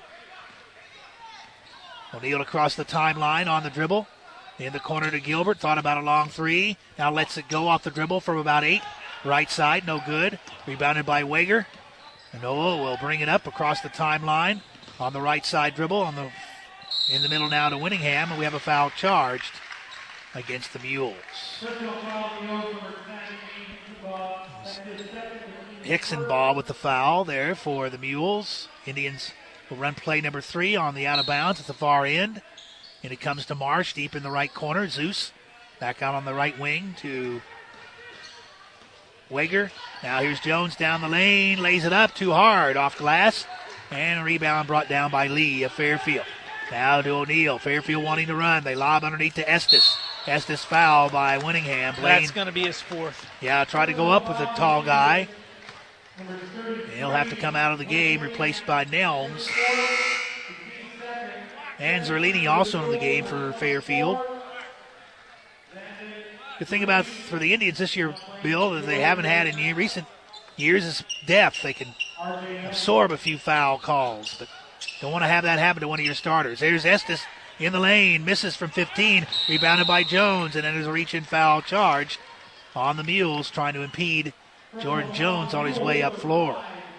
O'Neal across the timeline on the dribble. In the corner to Gilbert. Thought about a long three. Now lets it go off the dribble from about 8. Right side, no good. Rebounded by Wager. And Noah will bring it up across the timeline on the right side dribble. In the middle now to Winningham. And we have a foul charged against the Mules. Hickson ball with the foul there for the Mules. Indians will run play number 3 on the out of bounds at the far end. And it comes to Marsh deep in the right corner. Zeus back out on the right wing to Wager. Now here's Jones down the lane. Lays it up too hard off glass. And a rebound brought down by Lee of Fairfield. Now to O'Neal. Fairfield wanting to run. They lob underneath to Estes. Estes foul by Winningham. That's going to be his 4th. Yeah, try to go up with a tall guy. He'll have to come out of the game, replaced by Nelms. And Zerlini also in the game for Fairfield. The thing about for the Indians this year, Bill, that they haven't had in recent years is depth. They can absorb a few foul calls, but don't want to have that happen to one of your starters. There's Estes in the lane, misses from 15, rebounded by Jones, and then there's a reach-in foul charge on the Mules, trying to impede Jordan Jones on his way up floor.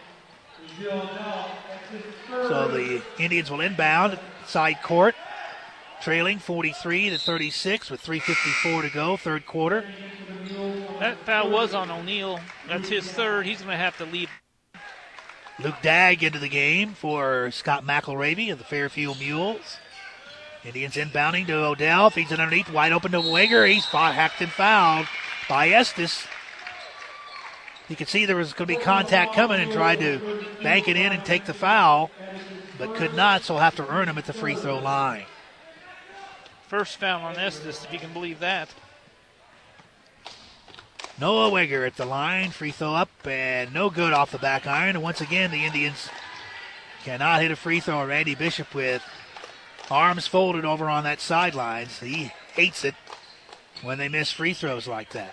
So the Indians will inbound side court, trailing 43-36 with 3:54 to go, third quarter. That foul was on O'Neal. That's his 3rd. He's going to have to leave. Luke Dagg into the game for Scott McElravy of the Fairfield Mules. Indians inbounding to Odell, feeds it underneath, wide open to Wager. He's hacked and fouled by Estes. You could see there was going to be contact coming and tried to bank it in and take the foul, but could not, so he'll have to earn him at the free throw line. First foul on Estes, if you can believe that. Noah Wager at the line, free throw up, and no good off the back iron. And once again, the Indians cannot hit a free throw. Randy Bishop with arms folded over on that sideline. So he hates it when they miss free throws like that.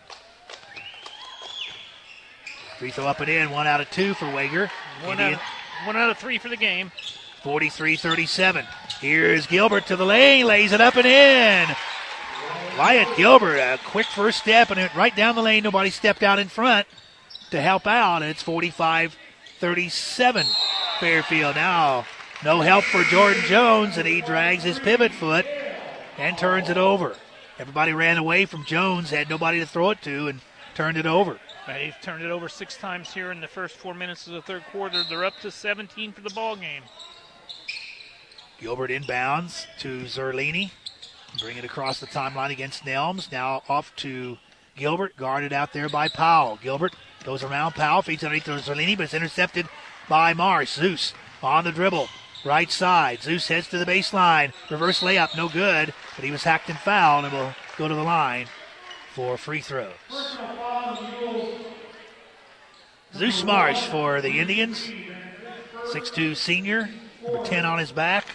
Free throw up and in, 1 out of 2 for Wager. One out of 3 for the game. 43-37. Here's Gilbert to the lane, lays it up and in. Wyatt Gilbert, a quick first step, and it right down the lane. Nobody stepped out in front to help out, and it's 45-37. Fairfield now, no help for Jordan Jones, and he drags his pivot foot and turns it over. Everybody ran away from Jones, had nobody to throw it to, and turned it over. They've turned it over 6 times here in the first 4 minutes of the third quarter. They're up to 17 for the ball game. Gilbert inbounds to Zerlini. Bring it across the timeline against Nelms. Now off to Gilbert, guarded out there by Powell. Gilbert goes around Powell, feeds underneath to Zerlini, but it's intercepted by Marsh. Zeus on the dribble, right side. Zeus heads to the baseline. Reverse layup, no good, but he was hacked and fouled and will go to the line for free throws. Zeus Marsh for the Indians. 6'2 senior, number 10 on his back.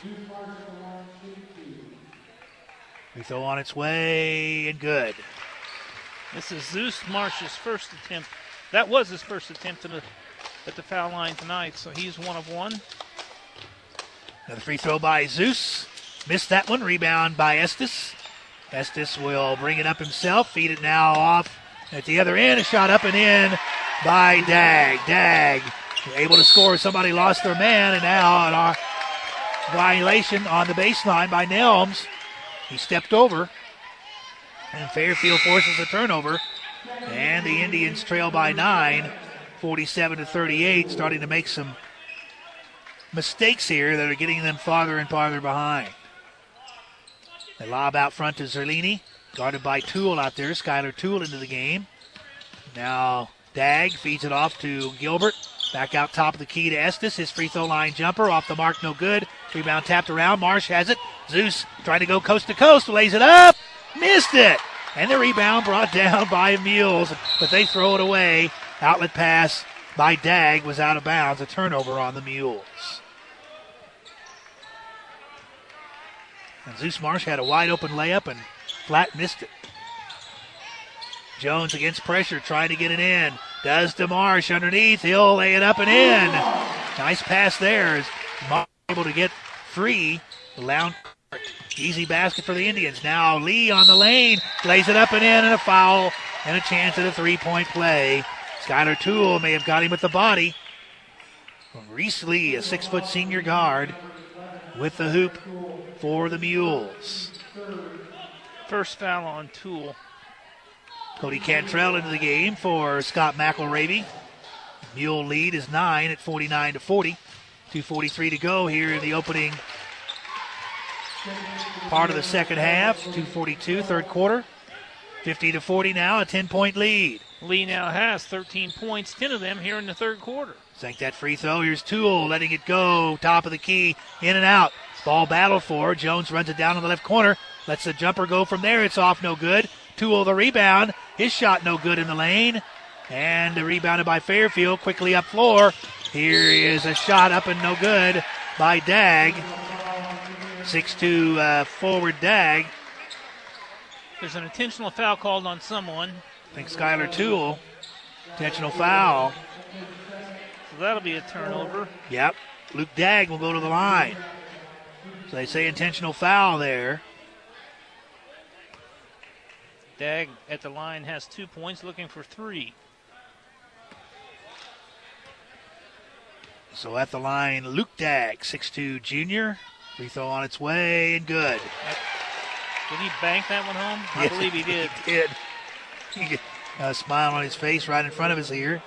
Free throw on its way and good. This is Zeus Marsh's first attempt. That was his first attempt at the foul line tonight, so he's 1 of 1. Another free throw by Zeus. Missed that one. Rebound by Estes. Estes will bring it up himself. Feed it now off at the other end. A shot up and in by Dagg. Dagg able to score. Somebody lost their man, and now a violation on the baseline by Nelms. He stepped over, and Fairfield forces a turnover, and the Indians trail by 9, 47-38, starting to make some mistakes here that are getting them farther and farther behind. They lob out front to Zerlini, guarded by Toole out there. Skylar Toole into the game. Now Dagg feeds it off to Gilbert. Back out top of the key to Estes. His free throw line jumper off the mark, no good. Rebound tapped around. Marsh has it. Zeus trying to go coast to coast. Lays it up. Missed it. And the rebound brought down by Mules, but they throw it away. Outlet pass by Dagg was out of bounds. A turnover on the Mules. And Zeus Marsh had a wide open layup and flat missed it. Jones against pressure, trying to get it in. Does to Marsh underneath. He'll lay it up and in. Nice pass there. Is Marsh able to get free. Lounge. Easy basket for the Indians. Now Lee on the lane. Lays it up and in, and a foul and a chance at a three-point play. Skylar Toole may have got him with the body. Reese Lee, a 6-foot senior guard, with the hoop for the Mules. First foul on Toole. Cody Cantrell into the game for Scott McElravy. Mule lead is 9 at 49-40. 2:43 to go here in the opening part of the second half. 2:42, third quarter. 50-40 now, a 10-point lead. Lee now has 13 points, 10 of them here in the third quarter. Sank that free throw. Here's Toole letting it go. Top of the key, in and out. Ball battle for. Jones runs it down in the left corner. Lets the jumper go from there. It's off, no good. Toole the rebound. His shot no good in the lane. And rebounded by Fairfield. Quickly up floor. Here is a shot up and no good by Dagg. 6'2" forward Dagg. There's an intentional foul called on someone. I think Skylar Toole. Intentional foul. So that'll be a turnover. Yep. Luke Dagg will go to the line. So they say intentional foul there. Dagg at the line has 2 points, looking for 3. So at the line, Luke Dagg, 6'2" junior. Free throw on its way and good. Did he bank that one home? I believe he did. He did. He got a smile on his face right in front of us here.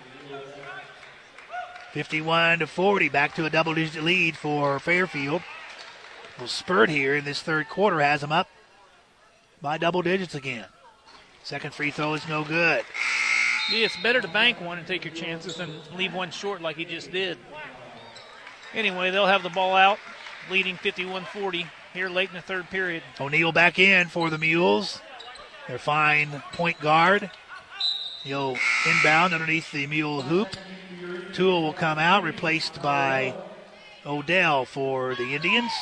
51-40, back to a double-digit lead for Fairfield. A little spurt here in this third quarter has them up by double digits again. Second free throw is no good. Yeah, it's better to bank one and take your chances than leave one short like he just did. Anyway, they'll have the ball out, leading 51-40 here late in the third period. O'Neal back in for the Mules. Their fine point guard. He'll inbound underneath the Mule hoop. Toole will come out, replaced by Odell for the Indians.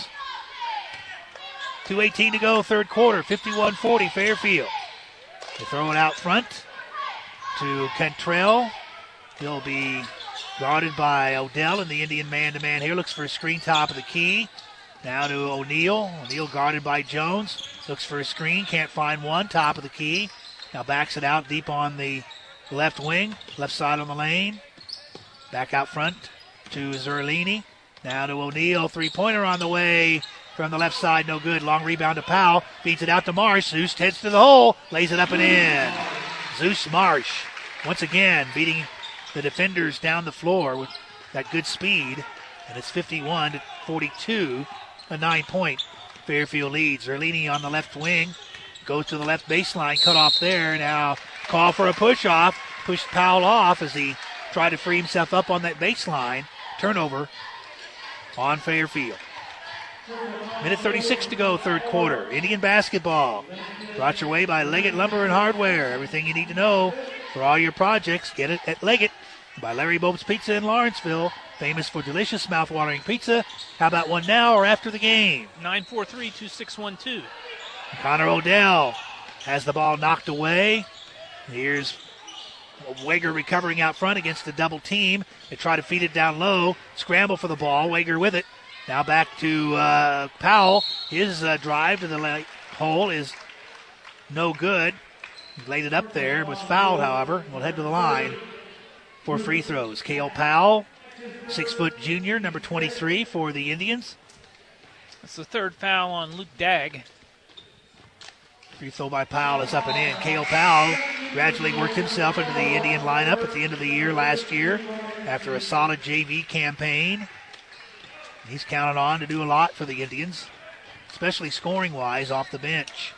2:18 to go, third quarter, 51-40 Fairfield. They throw it out front to Cantrell. He'll be guarded by Odell, and the Indian man-to-man here looks for a screen top of the key. Now to O'Neal. O'Neal guarded by Jones. Looks for a screen, can't find one, top of the key. Now backs it out deep on the left wing, left side on the lane. Back out front to Zerlini. Now to O'Neal, three-pointer on the way from the left side, no good. Long rebound to Powell, feeds it out to Marsh. Zeus heads to the hole, lays it up and in. Zeus Marsh, once again, beating the defenders down the floor with that good speed. And it's 51-42, a 9-point Fairfield lead. Zerlini on the left wing, goes to the left baseline, cut off there. Now call for a push-off, pushed Powell off as he tried to free himself up on that baseline. Turnover on Fairfield. Minute 36 to go, third quarter. Indian basketball brought your way by Leggett Lumber and Hardware. Everything you need to know for all your projects, get it at Leggett. By Larry Bob's Pizza in Lawrenceville, famous for delicious mouth-watering pizza. How about one now or after the game? 943-2612. Connor Odell has the ball knocked away. Here's Wager recovering out front against the double team. They try to feed it down low. Scramble for the ball. Wager with it. Now back to Powell. His drive to the hole is no good. He laid it up there. Was fouled, however. We'll head to the line for free throws. Cale Powell, 6-foot junior, number 23 for the Indians. That's the third foul on Luke Dagg. Free throw by Powell is up and in. Cale Powell gradually worked himself into the Indian lineup at the end of the year last year after a solid JV campaign. He's counted on to do a lot for the Indians, especially scoring-wise off the bench.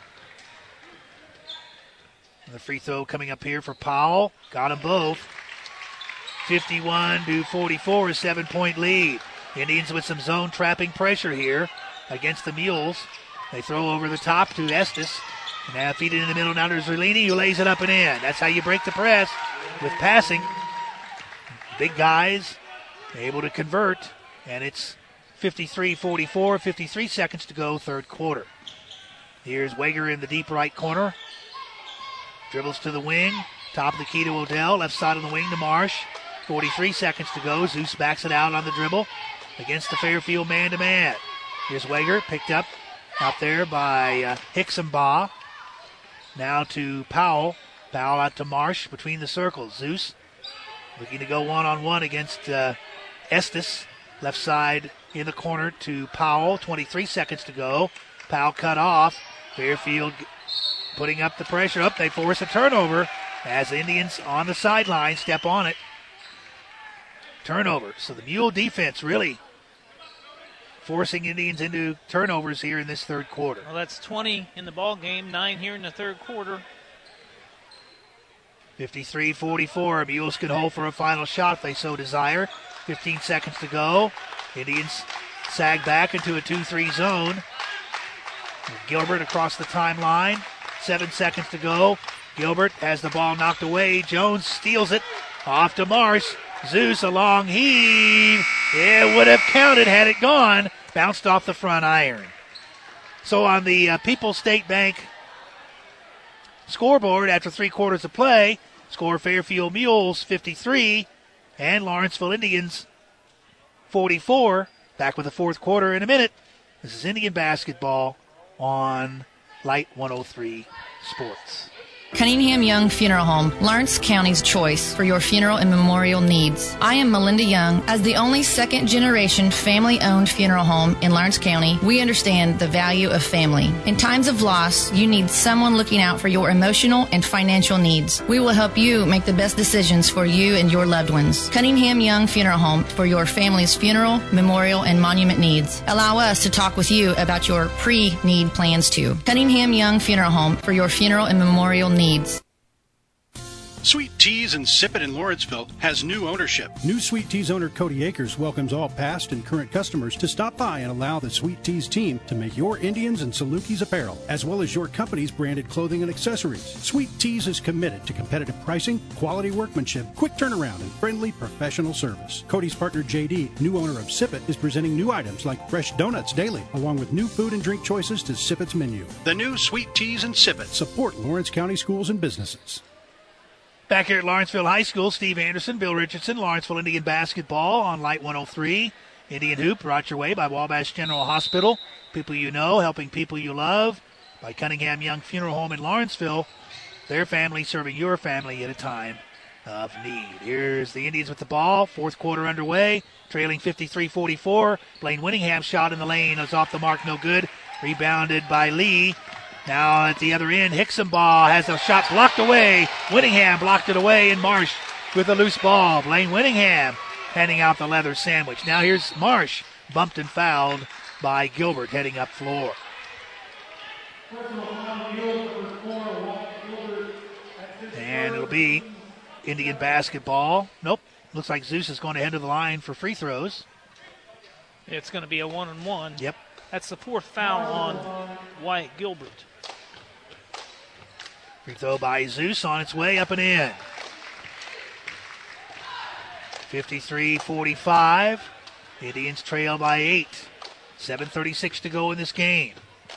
And the free throw coming up here for Powell. Got them both. 51-44, a 7-point lead. Indians with some zone trapping pressure here against the Mules. They throw over the top to Estes. Now feed it in the middle now to Zerlini, who lays it up and in. That's how you break the press with passing. big guys able to convert, and it's 53-44, 53 seconds to go, third quarter. Here's Wager in the deep right corner. Dribbles to the wing. Top of the key to Odell. Left side of the wing to Marsh. 43 seconds to go. Zeus backs it out on the dribble against the Fairfield man-to-man. Here's Wager, picked up out there by Hicksonbaugh. Now to Powell. Powell out to Marsh between the circles. Zeus looking to go one-on-one against Estes. Left side in the corner to Powell. 23 seconds to go. Powell cut off. Fairfield putting up the pressure. They force a turnover as the Indians on the sideline step on it. Turnover. So the Mule defense really forcing Indians into turnovers here in this third quarter. Well, that's 20 in the ball game, 9 here in the third quarter. 53-44. Mules can hold for a final shot if they so desire. 15 seconds to go. Indians sag back into a 2-3 zone. Gilbert across the timeline. 7 seconds to go. Gilbert has the ball knocked away. Jones steals it. Off to Marsh. Zeus a long heave. It would have counted had it gone. Bounced off the front iron. So on the People's State Bank scoreboard after 3 quarters of play, score Fairfield Mules 53 and Lawrenceville Indians 44. Back with the fourth quarter in a minute. This is Indian basketball on Light 103 Sports. Cunningham Young Funeral Home, Lawrence County's choice for your funeral and memorial needs. I am Melinda Young. As the only second-generation family-owned funeral home in Lawrence County, we understand the value of family. In times of loss, you need someone looking out for your emotional and financial needs. We will help you make the best decisions for you and your loved ones. Cunningham Young Funeral Home for your family's funeral, memorial, and monument needs. Allow us to talk with you about your pre-need plans too. Cunningham Young Funeral Home for your funeral and memorial needs. Sweet Teas and Sip It in Lawrenceville has new ownership. New Sweet Teas owner Cody Akers welcomes all past and current customers to stop by and allow the Sweet Teas team to make your Indians and Salukis apparel, as well as your company's branded clothing and accessories. Sweet Teas is committed to competitive pricing, quality workmanship, quick turnaround, and friendly professional service. Cody's partner JD, new owner of Sip It, is presenting new items like fresh donuts daily, along with new food and drink choices to Sip It's menu. The new Sweet Teas and Sip It. Support Lawrence County schools and businesses. Back here at Lawrenceville High School, Steve Anderson, Bill Richardson, Lawrenceville Indian basketball on Light 103. Indian Hoop brought your way by Wabash General Hospital. People you know, helping people you love. By Cunningham Young Funeral Home in Lawrenceville. Their family serving your family at a time of need. Here's the Indians with the ball. Fourth quarter underway. Trailing 53-44. Blaine Winningham shot in the lane. Is off the mark, no good. Rebounded by Lee. Now at the other end, Hicksonbaugh has a shot blocked away. Winningham blocked it away, and Marsh with a loose ball. Blaine Winningham handing out the leather sandwich. Now here's Marsh, bumped and fouled by Gilbert heading up floor. And it'll be Indian basketball. Nope, looks like Zeus is going to head to the line for free throws. It's going to be a 1-on-1. Yep. That's the fourth foul on Wyatt Gilbert. Free throw by Zeus on its way up and in. 53-45. Indians trail by 8. 7:36 to go in this game.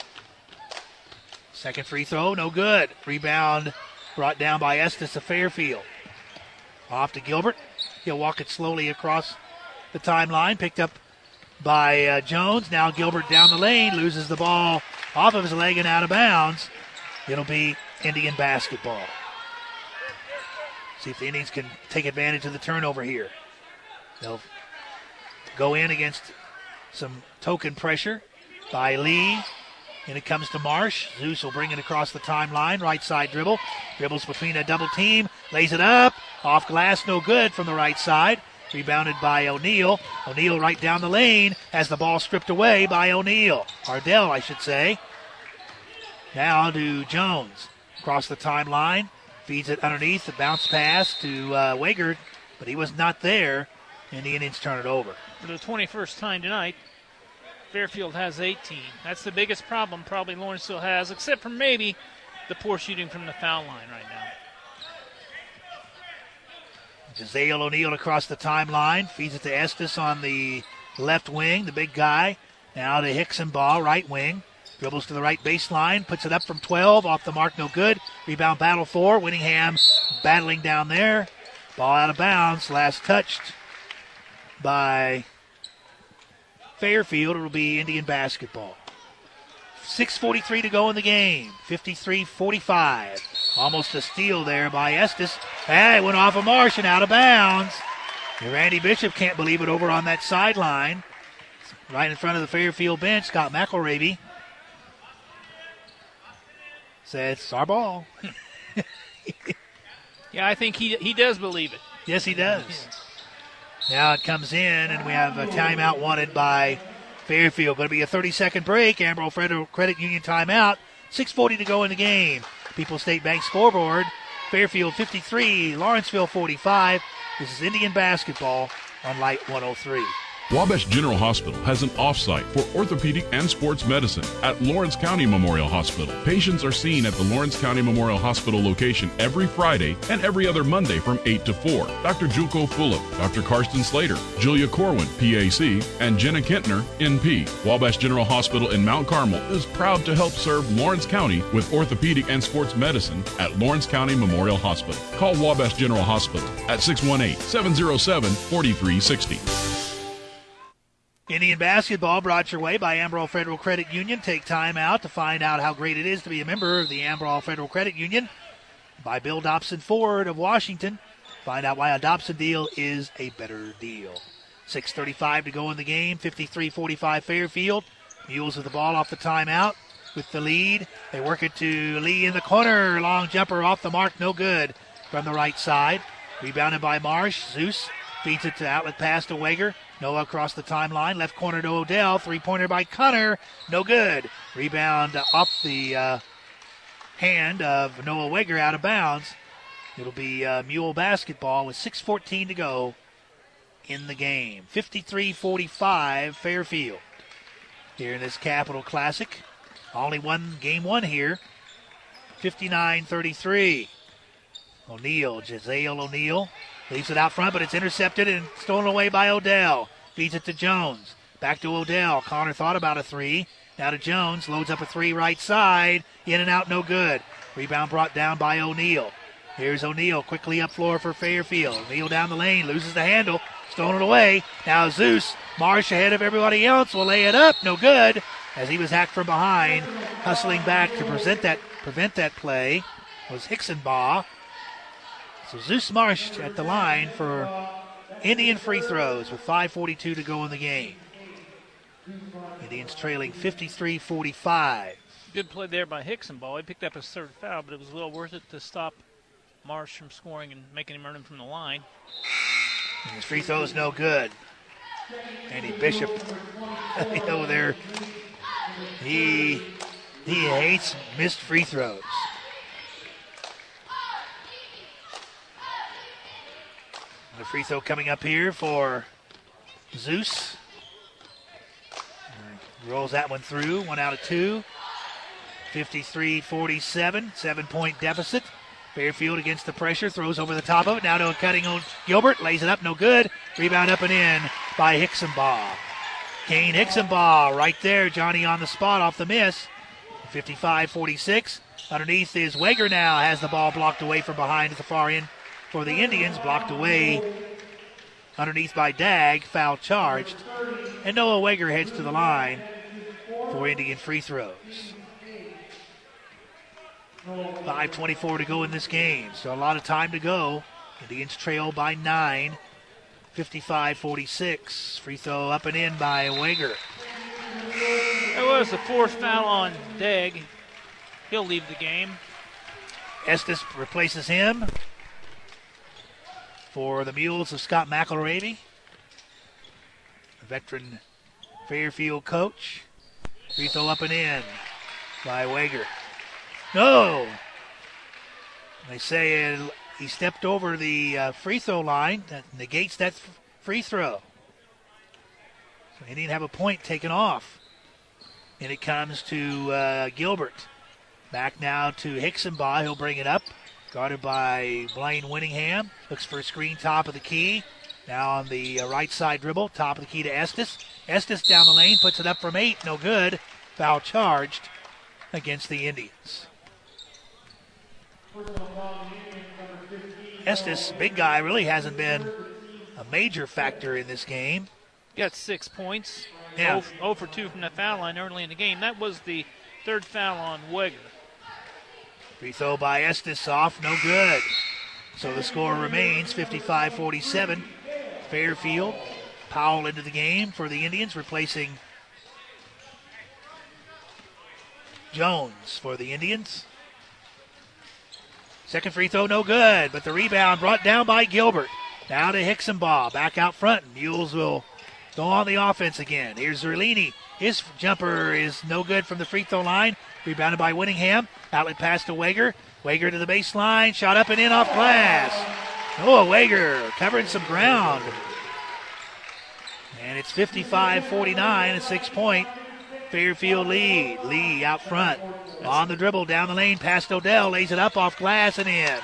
Second free throw, no good. Rebound brought down by Estes of Fairfield. Off to Gilbert. He'll walk it slowly across the timeline. Picked up by Jones. Now Gilbert down the lane. Loses the ball off of his leg and out of bounds. It'll be Indian basketball. See if the Indians can take advantage of the turnover here. They'll go in against some token pressure by Lee. And it comes to Marsh. Zeus will bring it across the timeline. Right side dribble. Dribbles between a double team. Lays it up. Off glass, no good from the right side. Rebounded by O'Neal. O'Neal right down the lane. Has the ball stripped away by O'Neal. Ardell, I should say. Now to Jones. Across the timeline. Feeds it underneath. The bounce pass to Wager. But he was not there. And the Indians turn it over. For the 21st time tonight, Fairfield has 18. That's the biggest problem probably Lawrenceville has, except for maybe the poor shooting from the foul line right now. Jazale O'Neal across the timeline. Feeds it to Estes on the left wing, the big guy. Now to Hicksonbaugh, right wing. Dribbles to the right baseline. Puts it up from 12. Off the mark, no good. Rebound battle for Winningham battling down there. Ball out of bounds. Last touched by Fairfield. It'll be Indian basketball. 6:43 to go in the game. 53-45. Almost a steal there by Estes. It went off of Marsh and out of bounds. And Randy Bishop can't believe it over on that sideline. Right in front of the Fairfield bench. Scott McElravy says, it's our ball. Yeah, I think he does believe it. Yes, he does. Now it comes in, and we have a timeout wanted by Fairfield. Going to be a 30-second break. Amarillo Federal Credit Union timeout. 6:40 to go in the game. People's State Bank scoreboard. Fairfield 53, Lawrenceville 45. This is Indian basketball on Light 103. Wabash General Hospital has an off-site for orthopedic and sports medicine at Lawrence County Memorial Hospital. Patients are seen at the Lawrence County Memorial Hospital location every Friday and every other Monday from 8 to 4. Dr. Julko Fulop, Dr. Karsten Slater, Julia Corwin, PAC, and Jenna Kentner, NP. Wabash General Hospital in Mount Carmel is proud to help serve Lawrence County with orthopedic and sports medicine at Lawrence County Memorial Hospital. Call Wabash General Hospital at 618-707-4360. Indian basketball brought your way by Amarillo Federal Credit Union. Take time out to find out how great it is to be a member of the Amarillo Federal Credit Union. By Bill Dobson Ford of Washington. Find out why a Dobson deal is a better deal. 6:35 to go in the game. 53-45 Fairfield. Mules with the ball off the timeout with the lead. They work it to Lee in the corner. Long jumper off the mark. No good from the right side. Rebounded by Marsh. Zeus feeds it to outlet pass to Wager. Noah across the timeline. Left corner to Odell. Three-pointer by Connor. No good. Rebound off the hand of Noah Wager out of bounds. It'll be Mule basketball with 6:14 to go in the game. 53-45 Fairfield. Here in this Capital Classic. Only game one here. 59-33. O'Neal, Jazale O'Neal. Leaves it out front, but it's intercepted and stolen away by Odell. Feeds it to Jones. Back to Odell. Connor thought about a three. Now to Jones. Loads up a three right side. In and out, no good. Rebound brought down by O'Neal. Here's O'Neal quickly up floor for Fairfield. O'Neal down the lane. Loses the handle. Stolen away. Now Zeus. Marsh ahead of everybody else. Will lay it up. No good. As he was hacked from behind. Hustling back to prevent that play was Hicksonbaugh. So Zeus Marsh at the line for Indian free throws with 5:42 to go in the game. Indians trailing 53-45. Good play there by Hicksonbaugh. He picked up his third foul, but it was well worth it to stop Marsh from scoring and making him earn him from the line. And his free throw is no good. Andy Bishop, he hates missed free throws. The free throw coming up here for Zeus. Rolls that one through. 1 out of 2. 53-47. 7-point deficit. Fairfield against the pressure. Throws over the top of it. Now to a cutting on Gilbert. Lays it up. No good. Rebound up and in by Hicksonbaugh. Kane Hicksonbaugh right there. Johnny on the spot off the miss. 55-46. Underneath is Wager now. Has the ball blocked away from behind at the far end for the Indians. Blocked away underneath by Dagg. Foul charged. And Noah Wager heads to the line for Indian free throws. 5:24 to go in this game. So a lot of time to go. Indians trail by 9. 55-46. Free throw up and in by Wager. There was the fourth foul on Dagg. He'll leave the game. Estes replaces him for the Mules of Scott McElravy, a veteran Fairfield coach. Free throw up and in by Wager. No! They say he stepped over the free throw line. That negates that free throw. So he didn't have a point taken off. And it comes to Gilbert. Back now to Hicksonbaugh. He'll bring it up. Guarded by Blaine Winningham. Looks for a screen top of the key. Now on the right side dribble, top of the key to Estes. Estes down the lane, puts it up from 8. No good. Foul charged against the Indians. Estes, big guy, really hasn't been a major factor in this game. Got 6 points. Yeah. 0 for 2 from the foul line early in the game. That was the third foul on Weger. Free throw by Estes off, no good. So the score remains 55-47. Fairfield, Powell into the game for the Indians, replacing Jones for the Indians. Second free throw, no good, but the rebound brought down by Gilbert. Now to Hicksonball, back out front. Mules will go on the offense again. Here's Zerlini. His jumper is no good from the free throw line. Rebounded by Winningham. Outlet pass to Weger. Weger to the baseline. Shot up and in off glass. Noah Weger covering some ground. And it's 55-49, a 6-point Fairfield lead. Lee out front. On the dribble, down the lane, past Odell. Lays it up off glass and in.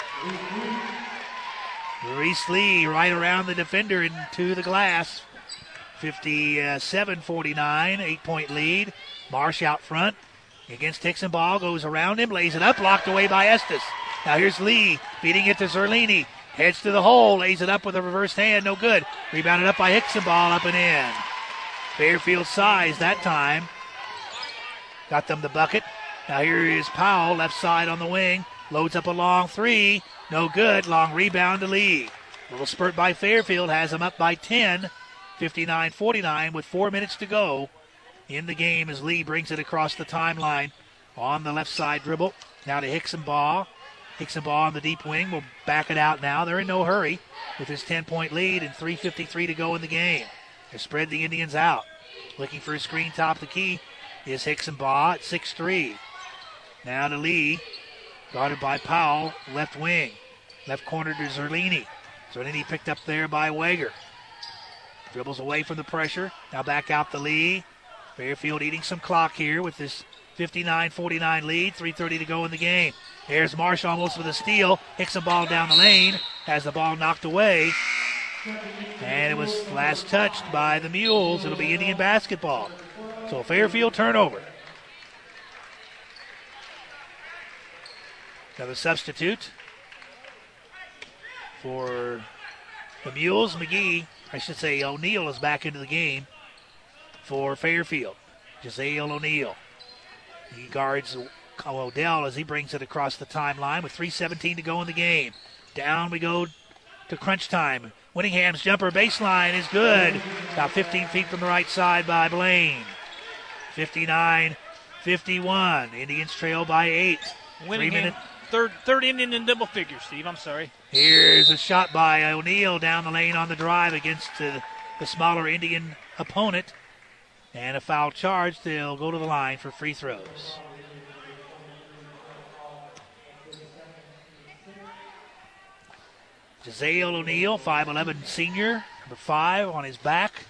Reese Lee right around the defender into the glass. 57-49, 8-point lead. Marsh out front against Hicksonball, goes around him, lays it up, locked away by Estes. Now here's Lee, beating it to Zerlini. Heads to the hole, lays it up with a reversed hand, no good. Rebounded up by Hicksonball, up and in. Fairfield size that time. Got them the bucket. Now here is Powell, left side on the wing. Loads up a long three, no good. Long rebound to Lee. Little spurt by Fairfield, has them up by 10. 59-49 with 4 minutes to go in the game as Lee brings it across the timeline on the left side dribble. Now to Hicksonball. Hicksonball on the deep wing will back it out now. They're in no hurry with his 10-point lead and 3:53 to go in the game. They spread the Indians out. Looking for a screen top of the key is Hicksonball at 6'3". Now to Lee. Guarded by Powell, left wing. Left corner to Zerlini. Zerlini picked up there by Weger. Dribbles away from the pressure. Now back out to Lee. Fairfield eating some clock here with this 59-49 lead. 3:30 to go in the game. There's Marsh almost with a steal. Hicksonball down the lane. Has the ball knocked away. And it was last touched by the Mules. It'll be Indian basketball. So Fairfield turnover. Another substitute for the Mules. O'Neal is back into the game for Fairfield. Jaziel O'Neal. He guards Odell as he brings it across the timeline with 3:17 to go in the game. Down we go to crunch time. Winningham's jumper baseline is good. About 15 feet from the right side by Blaine. 59-51. Indians trail by 8. Winningham, third Indian in double figures, Steve. I'm sorry. Here's a shot by O'Neal down the lane on the drive against the smaller Indian opponent. And a foul charge. They'll go to the line for free throws. Jaziel O'Neal, 5'11 senior, number 5 on his back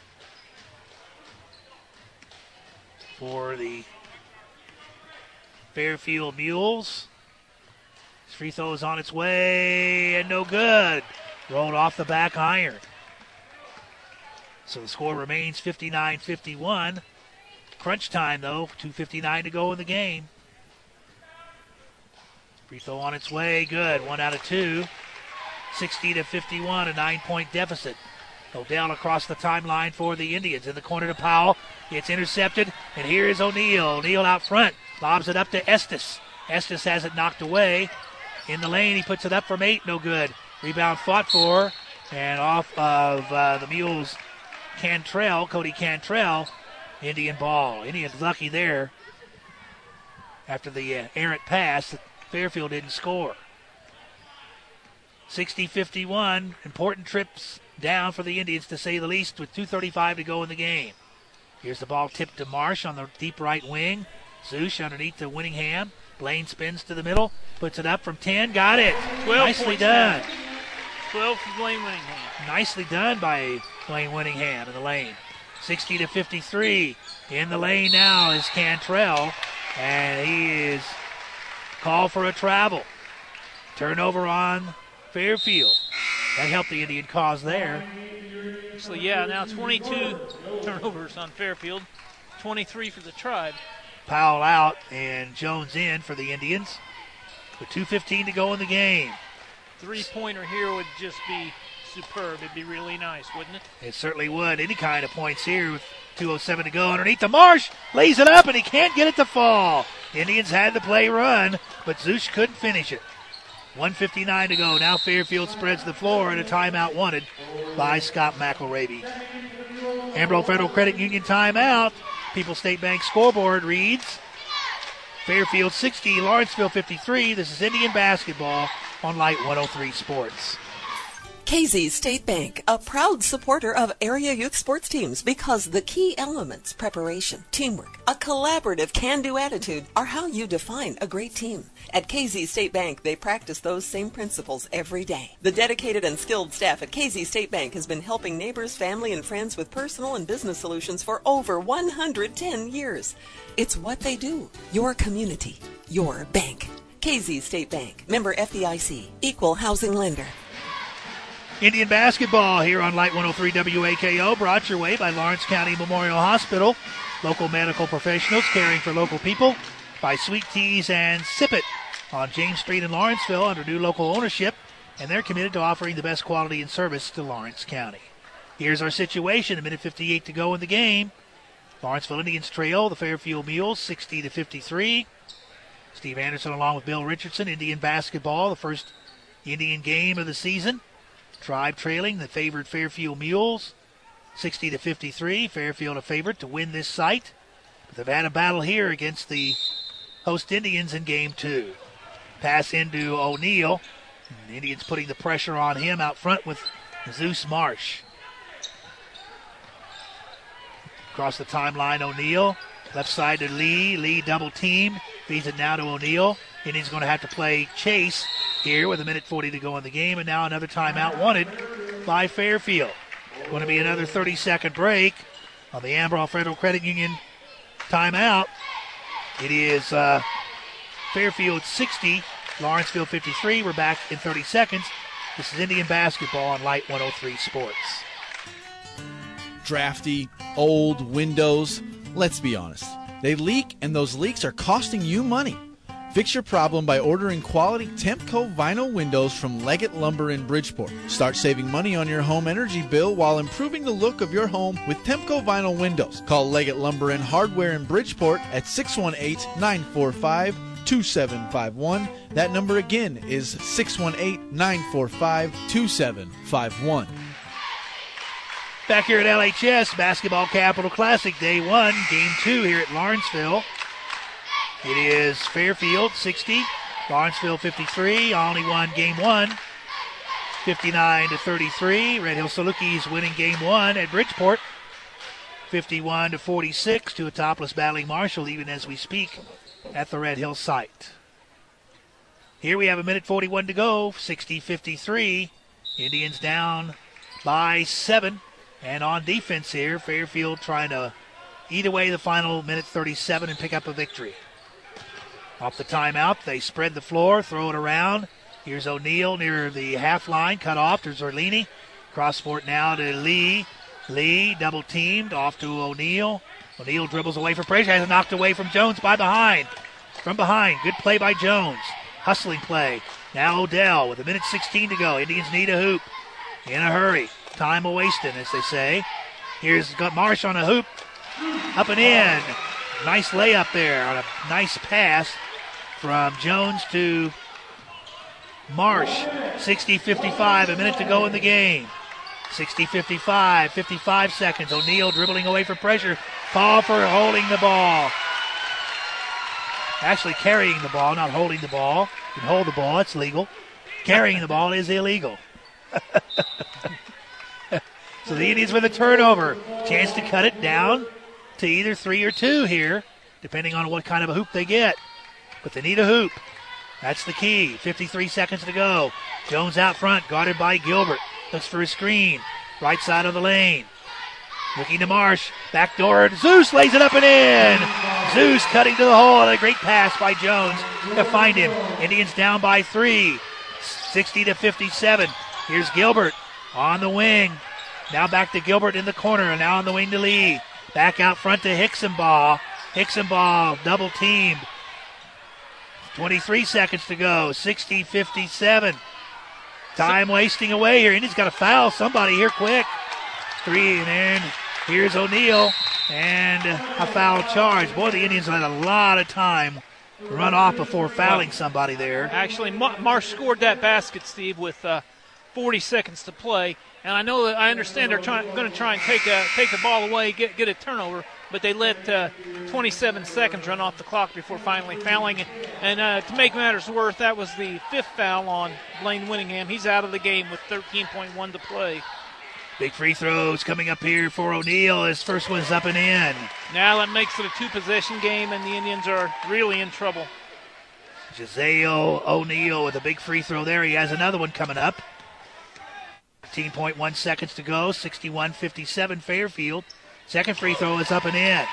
for the Fairfield Mules. His free throw is on its way and no good. Rolled off the back iron. So the score remains 59-51. Crunch time, though. 2:59 to go in the game. Free throw on its way. Good. 1 out of 2. 60-51, a 9-point deficit. Odell across the timeline for the Indians. In the corner to Powell. It's intercepted. And here is O'Neal. O'Neal out front. Lobs it up to Estes. Estes has it knocked away. In the lane, he puts it up from 8. No good. Rebound fought for. And off of the Mules, Cantrell, Cody Cantrell. Indian ball. Indians lucky there. After the errant pass, Fairfield didn't score. 60-51. Important trips down for the Indians, to say the least, with 2:35 to go in the game. Here's the ball tipped to Marsh on the deep right wing. Zeusch underneath to Winningham. Blaine spins to the middle, puts it up from 10, got it. 12 Nicely done. 12 for Blaine Winningham. Nicely done by Blaine Winningham in the lane. 60-53. In the lane now is Cantrell, and he is called for a travel. Turnover on Fairfield. That helped the Indian cause there. So, yeah, now 22 turnovers on Fairfield, 23 for the Tribe. Powell out and Jones in for the Indians with 2:15 to go in the game. Three-pointer here would just be superb. It'd be really nice, wouldn't it? It certainly would. Any kind of points here with 2:07 to go. Underneath the Marsh, lays it up, and he can't get it to fall. Indians had the play run, but Zeus couldn't finish it. 1:59 to go. Now Fairfield spreads the floor, and a timeout wanted by Scott McElravy. Amarillo Federal Credit Union timeout. People's State Bank scoreboard reads Fairfield 60, Lawrenceville 53. This is Indian basketball on Light 103 Sports. KZ State Bank, a proud supporter of area youth sports teams because the key elements, preparation, teamwork, a collaborative can-do attitude are how you define a great team. At KZ State Bank, they practice those same principles every day. The dedicated and skilled staff at KZ State Bank has been helping neighbors, family, and friends with personal and business solutions for over 110 years. It's what they do. Your community, your bank. KZ State Bank, member FDIC, equal housing lender. Indian basketball here on Light 103 WAKO, brought your way by Lawrence County Memorial Hospital. Local medical professionals caring for local people by Sweet Teas and Sip It on James Street in Lawrenceville under new local ownership, and they're committed to offering the best quality and service to Lawrence County. Here's our situation, a minute 58 to go in the game. Lawrenceville Indians trail the Fairfield Mules 60-53. Steve Anderson along with Bill Richardson, Indian basketball, the first Indian game of the season. Tribe trailing the favored Fairfield Mules 60-53. Fairfield a favorite to win this site. But they've had a battle here against the host Indians in game 2. Pass into O'Neal. The Indians putting the pressure on him out front with Zeus Marsh. Across the timeline, O'Neal. Left side to Lee. Lee double teamed. Feeds it now to O'Neal. Indians going to have to play chase here with a minute 40 to go in the game, and now another timeout wanted by Fairfield. Going to be another 30-second break on the Amarillo Federal Credit Union timeout. It is Fairfield 60, Lawrenceville 53. We're back in 30 seconds. This is Indian basketball on Light 103 Sports. Drafty, old windows. Let's be honest. They leak, and those leaks are costing you money. Fix your problem by ordering quality Tempco vinyl windows from Leggett Lumber in Bridgeport. Start saving money on your home energy bill while improving the look of your home with Tempco vinyl windows. Call Leggett Lumber and Hardware in Bridgeport at 618-945-2751. That number again is 618-945-2751. Back here at LHS, Basketball Capital Classic, Day 1, Game 2 here at Lawrenceville. It is Fairfield 60, Lawrenceville 53. Only won Game 1, 59-33. Red Hill Salukis winning Game 1 at Bridgeport, 51-46 to a topless battling Marshall, even as we speak at the Red Hill site. Here we have a minute 41 to go, 60-53. Indians down by 7. And on defense here, Fairfield trying to eat away the final minute 37 and pick up a victory. Off the timeout, they spread the floor, throw it around. Here's O'Neal near the half line, cut off to Zorlini. Cross court now to Lee. Lee double teamed, off to O'Neal. O'Neal dribbles away from pressure, has it knocked away from Jones by behind. From behind, good play by Jones. Hustling play. Now Odell with a minute 16 to go. Indians need a hoop. In a hurry. Time a-wasting, as they say. Here's Marsh on a hoop. Up and in. Nice layup there on a nice pass from Jones to Marsh. 60-55, a minute to go in the game. 60-55, 55 seconds. O'Neal dribbling away from pressure. Call for holding the ball. Actually carrying the ball, not holding the ball. You can hold the ball, it's legal. Carrying the ball is illegal. So the Indians with a turnover. Chance to cut it down to either 3 or 2 here, depending on what kind of a hoop they get. But they need a hoop. That's the key. 53 seconds to go. Jones out front, guarded by Gilbert. Looks for a screen. Right side of the lane. Looking to Marsh. Backdoor. Zeus lays it up and in. Zeus cutting to the hole. And a great pass by Jones to find him. Indians down by 3. 60-57. Here's Gilbert on the wing. Now back to Gilbert in the corner, and now on the wing to Lee. Back out front to Hicksonball. Hicksonball double teamed. 23 seconds to go. 60-57. Time wasting away here. Indians got to foul somebody here quick. 3, and then here's O'Neal, and a foul charge. Boy, the Indians had a lot of time to run off before fouling somebody there. Actually, Marsh scored that basket, Steve, with 40 seconds to play. And I understand they're going to try and take the ball away, get a turnover, but they let 27 seconds run off the clock before finally fouling. And to make matters worse, that was the 5th foul on Blaine Winningham. He's out of the game with 13.1 to play. Big free throws coming up here for O'Neal. His first one's up and in. Now that makes it a 2-possession game, and the Indians are really in trouble. Jazeo O'Neal with a big free throw there. He has another one coming up. 15.1 seconds to go. 61-57 Fairfield. Second free throw is up and in.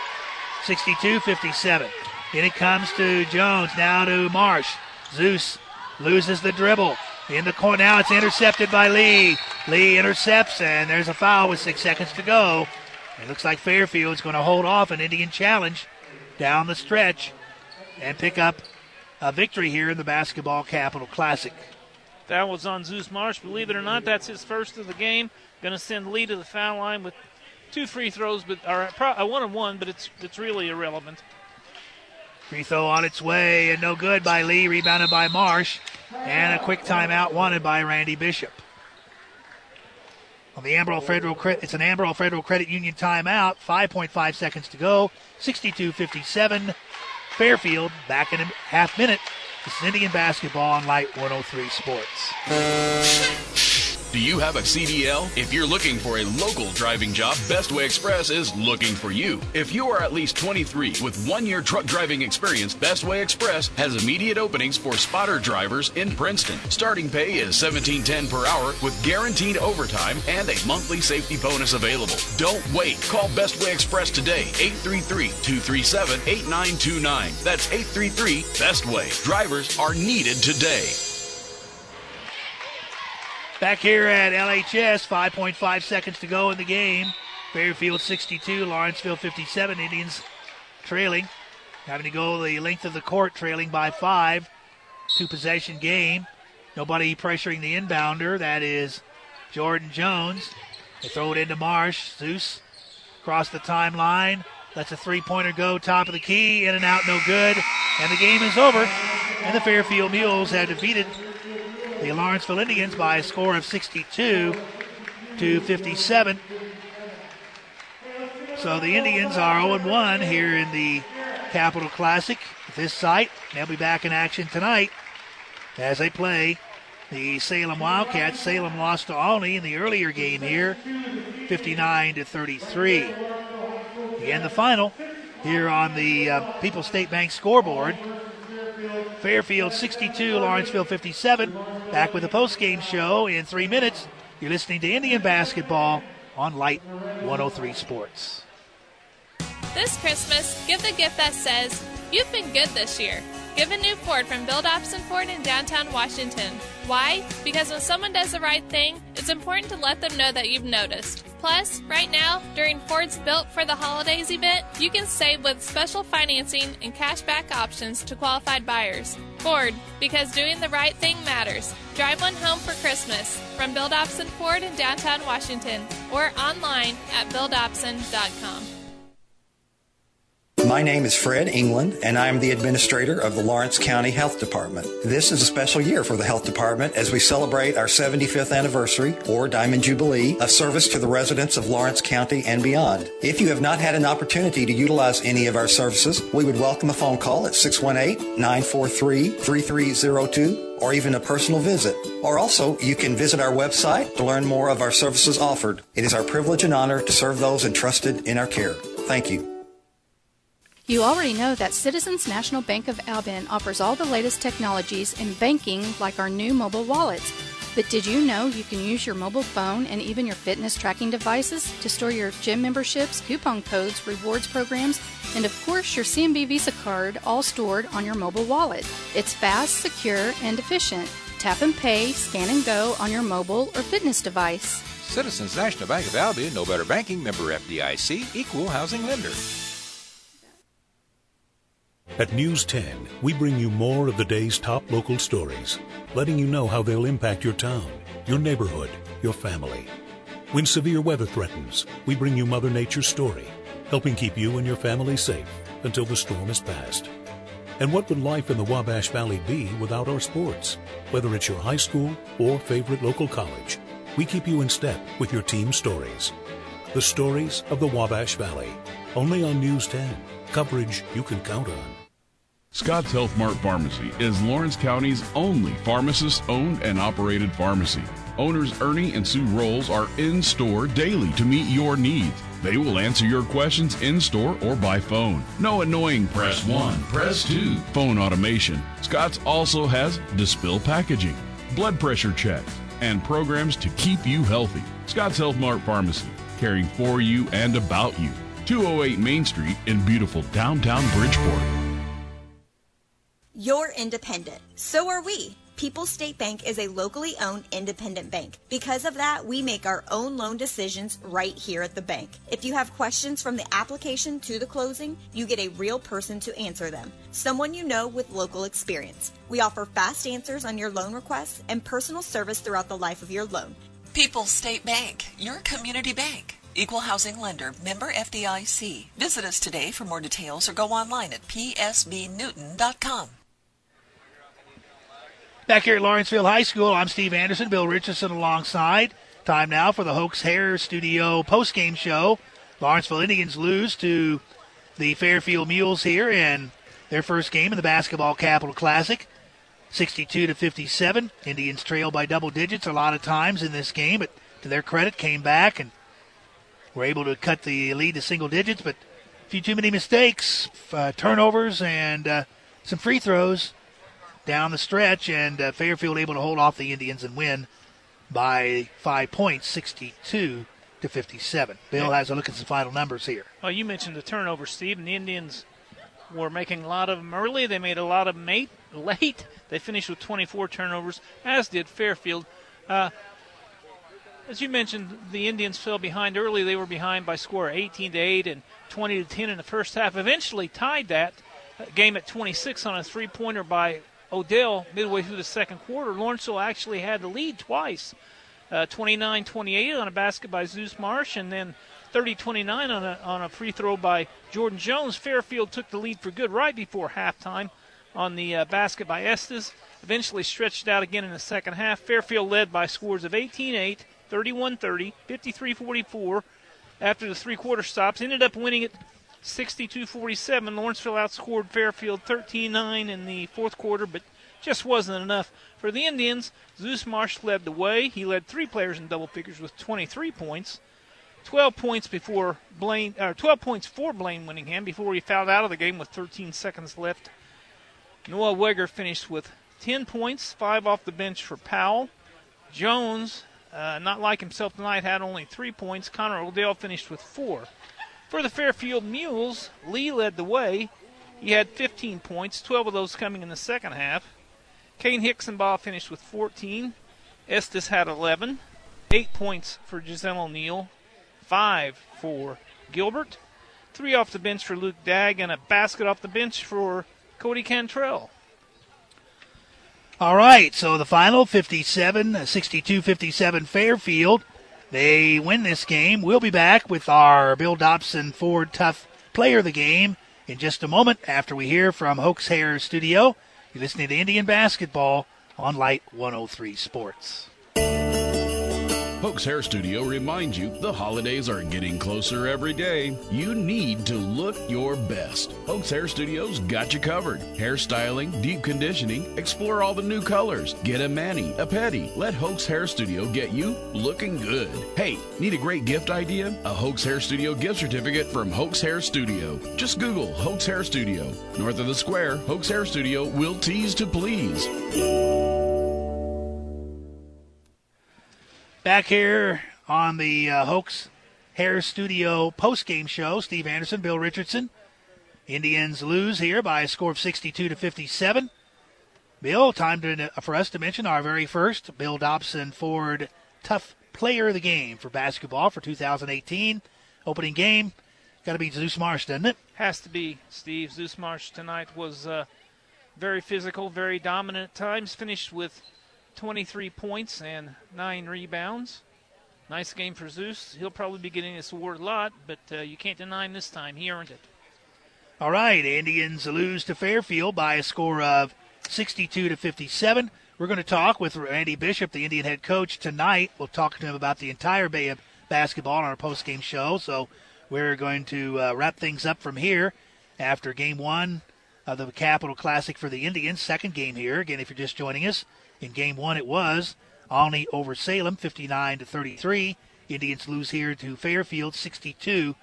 62-57. In it comes to Jones. Now to Marsh. Zeus loses the dribble. In the corner. Now it's intercepted by Lee. Lee intercepts, and there's a foul with 6 seconds to go. It looks like Fairfield's going to hold off an Indian challenge down the stretch and pick up a victory here in the Basketball Capital Classic. That was on Zeus Marsh. Believe it or not, that's his first of the game. Going to send Lee to the foul line with 2 free throws, but or a 1-on-1, but it's really irrelevant. Free throw on its way and no good by Lee, rebounded by Marsh, and a quick timeout wanted by Randy Bishop. On the it's an Amarillo Federal Credit Union timeout. 5.5 seconds to go. 62-57. Fairfield back in a half minute. This is Indian basketball on Light 103 Sports. Do you have a CDL? If you're looking for a local driving job, Bestway Express is looking for you. If you are at least 23 with 1-year truck driving experience, Bestway Express has immediate openings for spotter drivers in Princeton. Starting pay is $17.10 per hour with guaranteed overtime and a monthly safety bonus available. Don't wait. Call Bestway Express today, 833-237-8929. That's 833-BESTWAY. Drivers are needed today. Back here at LHS, 5.5 seconds to go in the game. Fairfield 62, Lawrenceville 57. Indians trailing, having to go the length of the court, trailing by 5. 2-possession game. Nobody pressuring the inbounder. That is Jordan Jones. They throw it into Marsh. Zeus across the timeline. Lets a three-pointer go top of the key. In and out, no good. And the game is over. And the Fairfield Mules have defeated the Lawrenceville Indians by a score of 62-57. So the Indians are 0-1 here in the Capital Classic at this site. They'll be back in action tonight as they play the Salem Wildcats. Salem lost to Olney in the earlier game here, 59-33. Again, the final here on the People's State Bank scoreboard. Fairfield 62, Lawrenceville 57. Back with the post-game show in 3 minutes. You're listening to Indian Basketball on Light 103 Sports. This Christmas, give the gift that says, "You've been good this year." Give a new Ford from Bill Dobson Ford in downtown Washington. Why? Because when someone does the right thing, it's important to let them know that you've noticed. Plus, right now, during Ford's Built for the Holidays event, you can save with special financing and cashback options to qualified buyers. Ford, because doing the right thing matters. Drive one home for Christmas from Bill Dobson Ford in downtown Washington or online at BillDobson.com. My name is Fred England, and I am the administrator of the Lawrence County Health Department. This is a special year for the Health Department as we celebrate our 75th anniversary, or Diamond Jubilee, of service to the residents of Lawrence County and beyond. If you have not had an opportunity to utilize any of our services, we would welcome a phone call at 618-943-3302 or even a personal visit. Or also, you can visit our website to learn more of our services offered. It is our privilege and honor to serve those entrusted in our care. Thank you. You already know that Citizens National Bank of Albion offers all the latest technologies in banking, like our new mobile wallets. But did you know you can use your mobile phone and even your fitness tracking devices to store your gym memberships, coupon codes, rewards programs, and of course your CMB Visa card, all stored on your mobile wallet? It's fast, secure, and efficient. tap and pay, scan and go on your mobile or fitness device. Citizens National Bank of Albion, no better banking, member FDIC, equal housing lender. At News 10, we bring you more of the day's top local stories, letting you know how they'll impact your town, your neighborhood, your family. When severe weather threatens, we bring you Mother Nature's story, helping keep you and your family safe until the storm is past. And what would life in the Wabash Valley be without our sports? Whether it's your high school or favorite local college, we keep you in step with your team stories. The stories of the Wabash Valley, only on News 10, coverage you can count on. Scott's Health Mart Pharmacy is Lawrence County's only pharmacist-owned and operated pharmacy. Owners Ernie and Sue Rolls are in-store daily to meet your needs. They will answer your questions in-store or by phone. No annoying press 1, press 2 phone automation. Scott's also has dispill packaging, blood pressure checks, and programs to keep you healthy. Scott's Health Mart Pharmacy, caring for you and about you. 208 Main Street in beautiful downtown Bridgeport. You're independent. So are we. People's State Bank is a locally owned independent bank. Because of that, we make our own loan decisions right here at the bank. If you have questions from the application to the closing, you get a real person to answer them. Someone you know with local experience. We offer fast answers on your loan requests and personal service throughout the life of your loan. People's State Bank, your community bank. Equal housing lender, member FDIC. Visit us today for more details or go online at psbnewton.com. Back here at Lawrenceville High School, I'm Steve Anderson, Bill Richardson alongside. Time now for the Hoax Hair Studio postgame show. Lawrenceville Indians lose to the Fairfield Mules here in their first game in the Basketball Capital Classic, 62-57. Indians trail by double digits a lot of times in this game, but to their credit, came back and were able to cut the lead to single digits, but a few too many mistakes, turnovers, and some free throws down the stretch, and Fairfield able to hold off the Indians and win by 5 points, 62-57. Bill has a look at some final numbers here. Well, you mentioned the turnovers, Steve, and the Indians were making a lot of them early. They made a lot of them late. They finished with 24 turnovers, as did Fairfield. As you mentioned, the Indians fell behind early. They were behind by a score of 18-8 and 20-10 in the first half. Eventually tied that game at 26 on a three-pointer by Odell midway through the second quarter. Lawrenceville actually had the lead twice, 29-28 on a basket by Zeus Marsh, and then 30-29 on a free throw by Jordan Jones. Fairfield took the lead for good right before halftime on the basket by Estes. Eventually stretched out again in the second half. Fairfield led by scores of 18-8, 31-30, 53-44 after the three-quarter stops. Ended up winning it 62-47. Lawrenceville outscored Fairfield 13-9 in the fourth quarter, but just wasn't enough for the Indians. Zeus Marsh led the way. He led three players in double figures with 23 points. 12 points for Blaine Winningham before he fouled out of the game with 13 seconds left. Noah Weger finished with 10 points, 5 off the bench for Powell. Jones, not like himself tonight, had only 3 points. Connor Odell finished with 4. For the Fairfield Mules, Lee led the way. He had 15 points, 12 of those coming in the second half. Kane Hicksenbaugh finished with 14. Estes had 11. 8 points for Giselle O'Neill. 5 for Gilbert. 3 off the bench for Luke Dagg, and a basket off the bench for Cody Cantrell. All right, so the final 62-57 Fairfield. They win this game. We'll be back with our Bill Dobson Ford Tough Player of the Game in just a moment after we hear from Hoax Hair Studio. You're listening to Indian Basketball on Light 103 Sports. Hoax Hair Studio reminds you the holidays are getting closer every day. You need to look your best. Hoax Hair Studio's got you covered. Hairstyling, deep conditioning, explore all the new colors. Get a mani, a pedi. Let Hoax Hair Studio get you looking good. Hey, need a great gift idea? A Hoax Hair Studio gift certificate from Hoax Hair Studio. Just Google Hoax Hair Studio. North of the square, Hoax Hair Studio will tease to please. Back here on the Hoax Hair Studio postgame show, Steve Anderson, Bill Richardson. Indians lose here by a score of 62-57. Bill, time for us to mention our very first Bill Dobson Ford Tough Player of the Game for basketball for 2018. Opening game, got to be Zeus Marsh, doesn't it? Has to be, Steve. Zeus Marsh tonight was very physical, very dominant at times. Finished with 23 points and 9 rebounds. Nice game for Zeus. He'll probably be getting this award a lot, but you can't deny him this time. He earned it. All right, Indians lose to Fairfield by a score of 62-57. We're going to talk with Randy Bishop, the Indian head coach, tonight. We'll talk to him about the entire Bay of basketball on our postgame show. So we're going to wrap things up from here after Game 1 of the Capital Classic for the Indians. Second game here. Again, if you're just joining us, in Game 1 it was Olney over Salem, 59-33. Indians lose here to Fairfield, 62-57.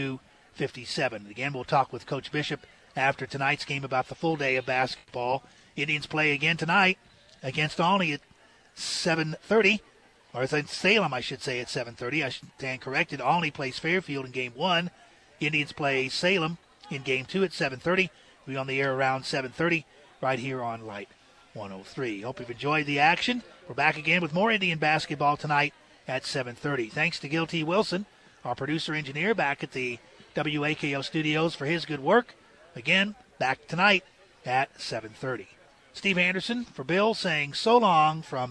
Again, we'll talk with Coach Bishop after tonight's game about the full day of basketball. Indians play again tonight against Olney at 7:30. Or as in Salem, I should say, at 7:30. I should stand corrected. Olney plays Fairfield in Game 1. Indians play Salem in Game 2 at 7:30. We'll be on the air around 7:30 right here on Light 103. Hope you've enjoyed the action. We're back again with more Indian basketball tonight at 7:30. Thanks to Gil T. Wilson, our producer-engineer, back at the WAKO studios for his good work. Again, back tonight at 7:30. Steve Anderson for Bill saying so long from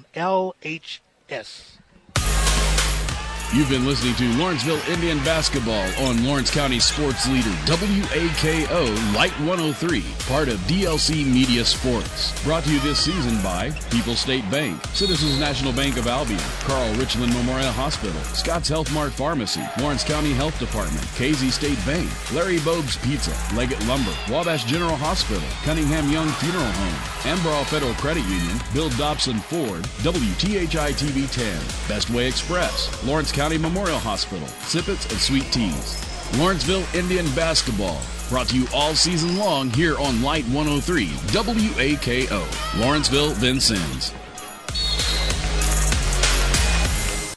LHS. You've been listening to Lawrenceville Indian Basketball on Lawrence County Sports Leader WAKO Light 103, part of DLC Media Sports. Brought to you this season by People's State Bank, Citizens National Bank of Albion, Carl Richland Memorial Hospital, Scott's Health Mart Pharmacy, Lawrence County Health Department, KZ State Bank, Larry Bogue's Pizza, Leggett Lumber, Wabash General Hospital, Cunningham Young Funeral Home, Ambrough Federal Credit Union, Bill Dobson Ford, WTHI TV 10, Best Way Express, Lawrence County Memorial Hospital, Sippets and Sweet Teas. Lawrenceville Indian Basketball, brought to you all season long here on Light 103 WAKO. Lawrenceville, Vincennes.